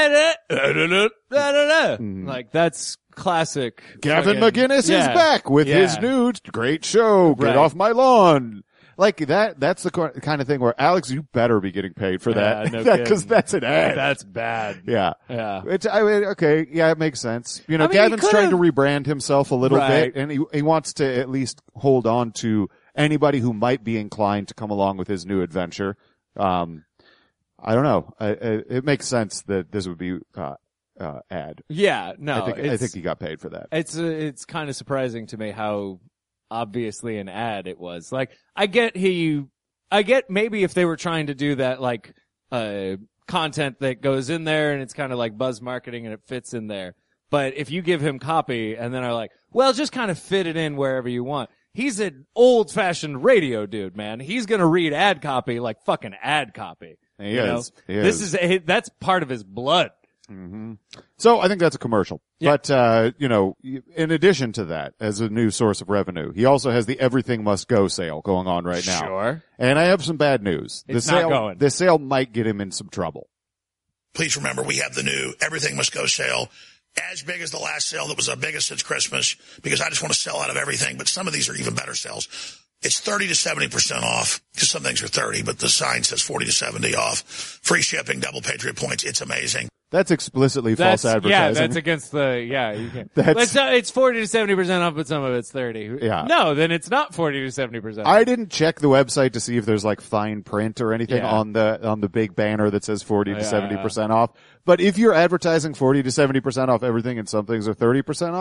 Mm. like that's classic. Gavin fucking- McInnes is yeah. back with his Yeah. new great show, Get Right. Off My Lawn. Like that, that's the co- kind of thing where Alex, you better be getting paid for Yeah, that. no that cause kidding. that's an ad. That's bad. yeah. Yeah. It's, I mean, okay. Yeah, it makes sense. You know, I mean, he Gavin's trying to could've- rebrand himself a little Right. bit and he, he wants to at least hold on to anybody who might be inclined to come along with his new adventure. Um, I don't know. I, I, it makes sense that this would be, uh, uh, ad. Yeah. No. I think, I it's- think he got paid for that. It's uh, it's kind of surprising to me how obviously an ad it was. Like, I get he, I get maybe if they were trying to do that, like, uh, content that goes in there and it's kind of like buzz marketing and it fits in there. But if you give him copy and then are like, well, just kind of fit it in wherever you want. He's an old fashioned radio dude, man. He's going to read ad copy like fucking ad copy. He you is. know? He This is. is, that's part of his blood. So I think that's a commercial. Yeah. But, uh, you know, in addition to that, as a new source of revenue, he also has the Everything Must Go sale going on right now. Sure. And I have some bad news. It's the not sale, going. The sale might get him in some trouble. Please remember, we have the new Everything Must Go sale, as big as the last sale that was our biggest since Christmas, because I just want to sell out of everything, but some of these are even better sales. It's thirty to seventy percent off, because some things are thirty, but the sign says forty to seventy off. Free shipping, double Patriot points. It's amazing. That's explicitly That's, false advertising. Yeah, that's against the, yeah, you can. That's- It's, not, it's forty to seventy percent off, but some of it's thirty. Yeah. No, then it's not forty to seventy percent. I didn't check the website to see if there's like fine print or anything Yeah. on the on the big banner that says forty to Yeah, seventy percent off. But if you're advertising forty to seventy percent off everything and some things are thirty percent off,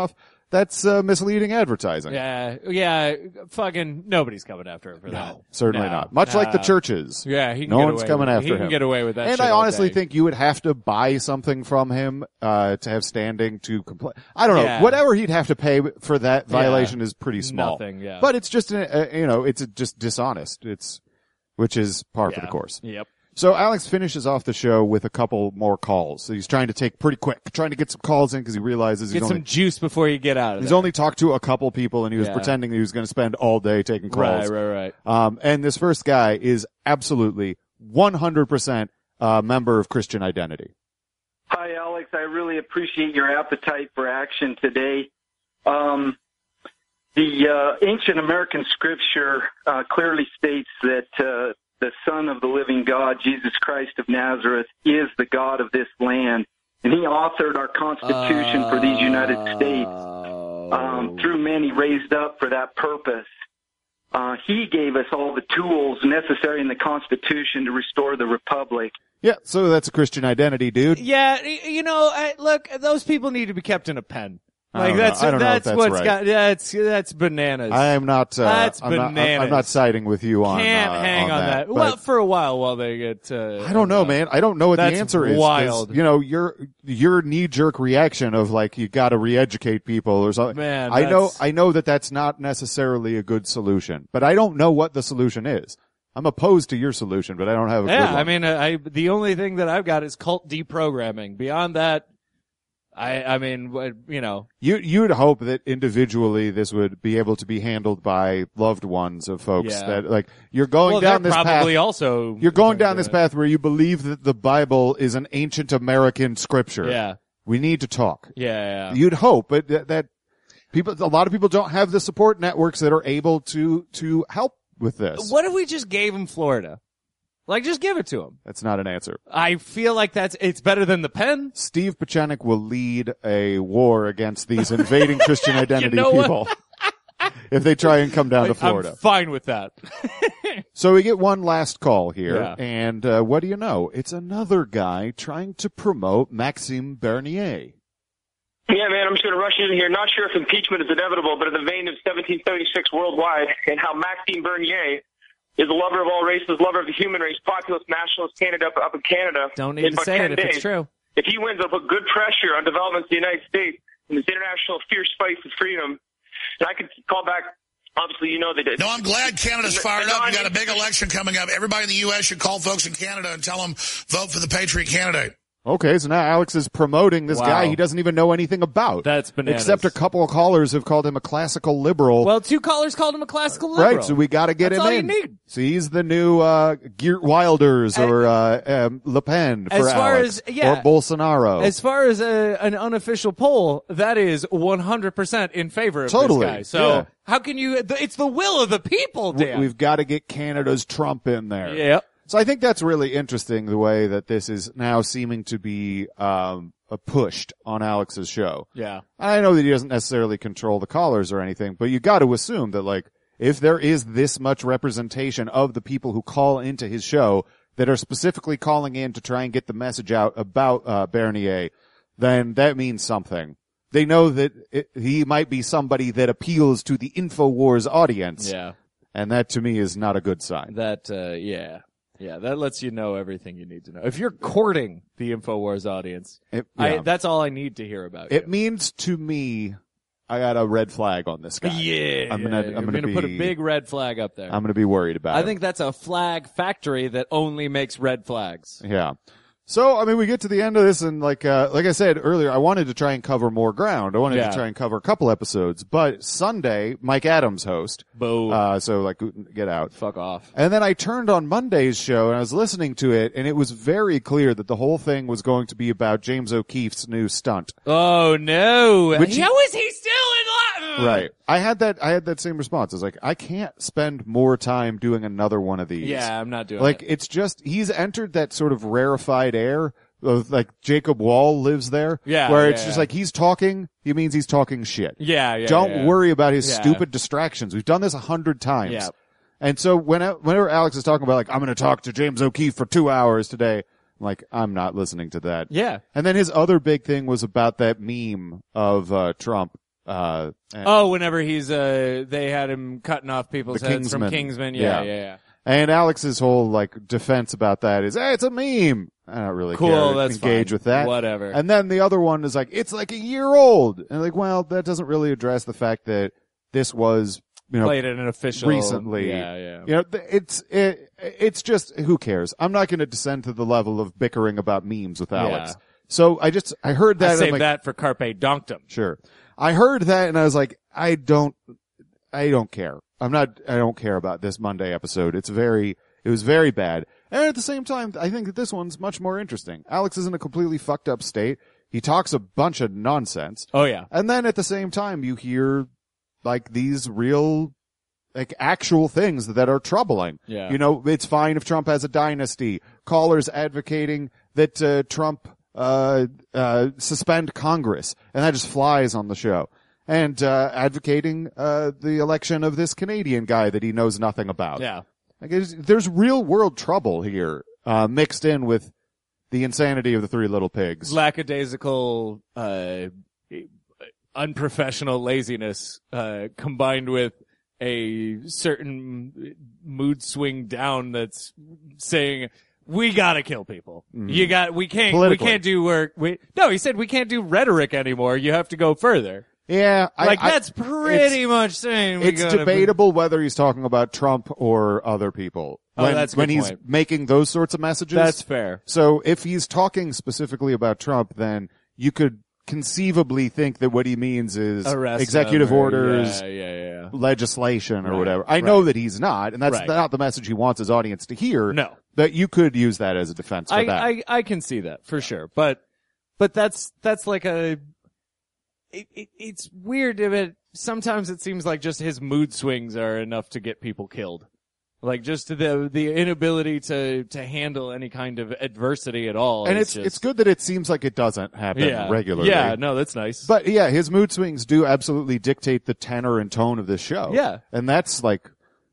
that's uh, misleading advertising. Yeah, yeah, fucking nobody's coming after him for that. No, certainly No. not. Much like the Uh, churches. Yeah, he can no get one's away coming with, after he him. can get away with that. And shit I all honestly day. think you would have to buy something from him uh to have standing to complain. I don't know. Yeah. Whatever he'd have to pay for that violation Yeah. is pretty small. Nothing, yeah. But it's just, a, a, you know, it's a, just dishonest. It's, which is par for Yeah. the course. Yep. So Alex finishes off the show with a couple more calls. So he's trying to take pretty quick, trying to get some calls in because he realizes Get he's some only, juice before you get out of he's there. only talked to a couple people and he was Yeah. pretending that he was going to spend all day taking calls. Right, right, right. Um, and this first guy is absolutely one hundred percent a member of Christian Identity. Hi, Alex. I really appreciate your appetite for action today. Um, the uh, ancient American scripture uh, clearly states that uh, the Son of the living God, Jesus Christ of Nazareth, is the God of this land. And he authored our Constitution for these United States. Um, through men he raised up for that purpose. Uh, he gave us all the tools necessary in the Constitution to restore the Republic. Yeah, so that's a Christian Identity, dude. Yeah, y- you know, I, look, those people need to be kept in a pen. I Like don't know. that's I don't know if that's that's what's right. got that's that's bananas. I am not. Uh, That's I'm not, I'm, I'm bananas. not siding with you on. Can't uh, hang on, that. but Well, for a while while they get. Uh, I don't know, uh, man. I don't know what That's the answer is. 'cause, wild. You know, your your knee jerk reaction of like you got to re-educate people or something. Man, I know. that's- I know that that's not necessarily a good solution, but I don't know what the solution is. I'm opposed to your solution, but I don't have a Yeah, good one. I mean, uh, I the only thing that I've got is cult deprogramming. Beyond that, I I mean, what- you know, You you'd hope that individually this would be able to be handled by loved ones of folks Yeah. that like you're going well, down they're this probably path. also You're going down do this it. path where you believe that the Bible is an ancient American scripture. Yeah, We need to talk. yeah, yeah. You'd hope, but that, that people, a lot of people don't have the support networks that are able to to help with this. What if we just gave him Florida? Like, just give it to him. That's not an answer. I feel like that's it's better than the pen. Steve Pachanik will lead a war against these invading Christian identity know what? people if they try and come down to Like, Florida. I'm fine with that. So we get one last call here, Yeah. and uh, what do you know? It's another guy trying to promote Maxime Bernier. Yeah, man, I'm just going to rush in here. Not sure if impeachment is inevitable, but in the vein of seventeen seventy-six worldwide and how Maxime Bernier is a lover of all races, lover of the human race, populist, nationalist candidate up, up in Canada. Don't need in to about say ten it if it's days. true. If he wins, it'll put good pressure on developments in the United States in this international fierce fight for freedom. And I could call back, obviously, you know, they did. No, I'm glad Canada's fired up. We got a big election coming up. Everybody in the U S should call folks in Canada and tell them vote for the Patriot candidate. Okay, so now Alex is promoting this Wow. guy he doesn't even know anything about. That's bananas. Except a couple of callers have called him a classical liberal. Well, two callers called him a classical liberal. Right, so we got to get That's him all you in. need. So he's the new uh, Geert Wilders And- or uh, um, Le Pen for As far Alex, as- yeah. or Bolsonaro. As far as a, an unofficial poll, that is one hundred percent in favor of Totally, this guy. So yeah. how can you? It's the will of the people, We- Dan. We've got to get Canada's Trump in there. Yep. So I think that's really interesting, the way that this is now seeming to be um, uh, pushed on Alex's show. Yeah. I know that he doesn't necessarily control the callers or anything, but you got to assume that, like, if there is this much representation of the people who call into his show that are specifically calling in to try and get the message out about uh, Bernier, then that means something. They know that it, he might be somebody that appeals to the InfoWars audience. Yeah. And that, to me, is not a good sign. That, uh, yeah. Yeah, that lets you know everything you need to know. If you're courting the InfoWars audience, It, I, yeah. that's all I need to hear about It you. means to me, I got a red flag on this guy. Yeah, I'm yeah, gonna, you're I'm gonna, gonna be, put a big red flag up there. I'm gonna be worried about I it. think that's a flag factory that only makes red flags. Yeah. So, I mean, we get to the end of this, and like, uh, like I said earlier, I wanted to try and cover more ground. I wanted Yeah. to try and cover a couple episodes, but Sunday, Mike Adams host. Boo. Uh, so like, get out. Fuck off. And then I turned on Monday's show and I was listening to it, and it was very clear that the whole thing was going to be about James O'Keefe's new stunt. Oh no! Which he- How is he still in life? Right. I had that, I had that same response. I was like, I can't spend more time doing another one of these. Yeah, I'm not doing Like, it. it's just, he's entered that sort of rarefied air of, like, Jacob Wall lives there. Yeah, Where yeah, it's just yeah. like, he's talking, he means he's talking shit. Yeah, yeah. Don't yeah. worry about his Yeah. stupid distractions. We've done this a hundred times. Yeah. And so when, whenever Alex is talking about, like, I'm going to talk to James O'Keefe for two hours today, I'm like, I'm not listening to that. Yeah. And then his other big thing was about that meme of, uh, Trump. Uh, and, Oh, whenever he's, uh, they had him cutting off people's The heads from Kingsman. Kingsman. Yeah, Yeah. yeah, yeah. and Alex's whole like defense about that is, hey, it's a meme. I don't really Cool, care to that's engage fine. with that. Whatever. And then the other one is like, it's like a year old. And like, well, that doesn't really address the fact that this was, you know, Played at an official. recently. Yeah, yeah. You know, th- it's, it, it's just, who cares? I'm not going to descend to the level of bickering about memes with Alex. Yeah. So I just, I heard that. I and saved I'm like, that for Carpe Donktum. Sure. I heard that and I was like, I don't, I don't care. I'm not, I don't care about this Monday episode. It's very, it was very bad. And at the same time, I think that this one's much more interesting. Alex is in a completely fucked up state. He talks a bunch of nonsense. Oh yeah. And then at the same time, you hear like these real, like actual things that are troubling. Yeah. You know, it's fine if Trump has a dynasty. Callers advocating that, uh, Trump, uh, uh, suspend Congress. And that just flies on the show. And, uh, advocating, uh, the election of this Canadian guy that he knows nothing about. Yeah. Like, there's, there's real world trouble here, uh, mixed in with the insanity of the Three Little Pigs. Lackadaisical, uh, unprofessional laziness, uh, combined with a certain mood swing down that's saying, we gotta kill people. Mhm. You got, we can't, Politically. we can't do work. We, no, he said we can't do rhetoric anymore. You have to go further. Yeah. I, Like I- that's pretty much saying we It's gotta- debatable whether he's talking about Trump or other people. Oh, When, that's a when good he's point. making those sorts of messages. That's fair. So if he's talking specifically about Trump, then you could conceivably think that what he means is Arrest executive them or- orders, yeah, yeah, yeah. legislation or Right, whatever. I know right. that he's not, and that's Right. not the message he wants his audience to hear. No. But you could use that as a defense for I, that. I, I can see that for sure, but, but that's, that's like a, it, it, it's weird, but sometimes it seems like just his mood swings are enough to get people killed. Like just the, the inability to, to handle any kind of adversity at all. and is it's just, it's good that it seems like it doesn't happen yeah, regularly. Yeah, no, that's nice. But yeah, his mood swings do absolutely dictate the tenor and tone of this show. Yeah. And that's like,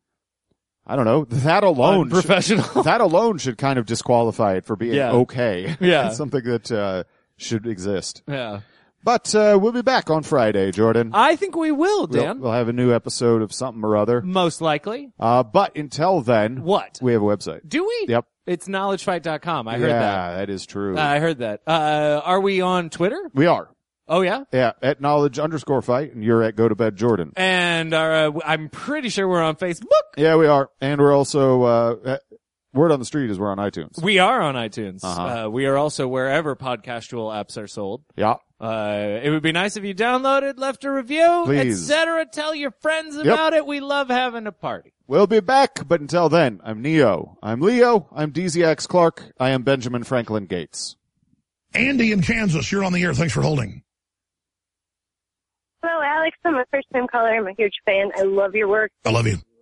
I don't know, that alone, Unprofessional. should, that alone should kind of disqualify it for being Yeah. okay. Yeah. It's something that, uh, should exist. yeah. But, uh, we'll be back on Friday, Jordan. I think we will, We'll, Dan. we'll have a new episode of something or other. Most likely. Uh, but until then. What? We have a website. Do we? Yep. It's knowledge fight dot com. I heard yeah, that. that is true. Uh, I heard that. Uh, are we on Twitter? we are. Oh yeah? Yeah, at knowledge underscore fight, and you're at go to bed Jordan. And uh, I'm pretty sure we're on Facebook. Yeah, we are. And we're also, uh, uh, word on the street is we're on iTunes. We are on iTunes. Uh-huh. Uh, we are also wherever podcastual apps are sold. Yeah. Uh, it would be nice if you downloaded, left a review, et Please. cetera. Tell your friends Yep. about it. We love having a party. We'll be back, but until then, I'm Neo. I'm Leo. I'm D Z X Clark. I am Benjamin Franklin Gates. Andy in Kansas, you're on the air. Thanks for holding. Hello, Alex. I'm a first-time caller. I'm a huge fan. I love your work. I love you.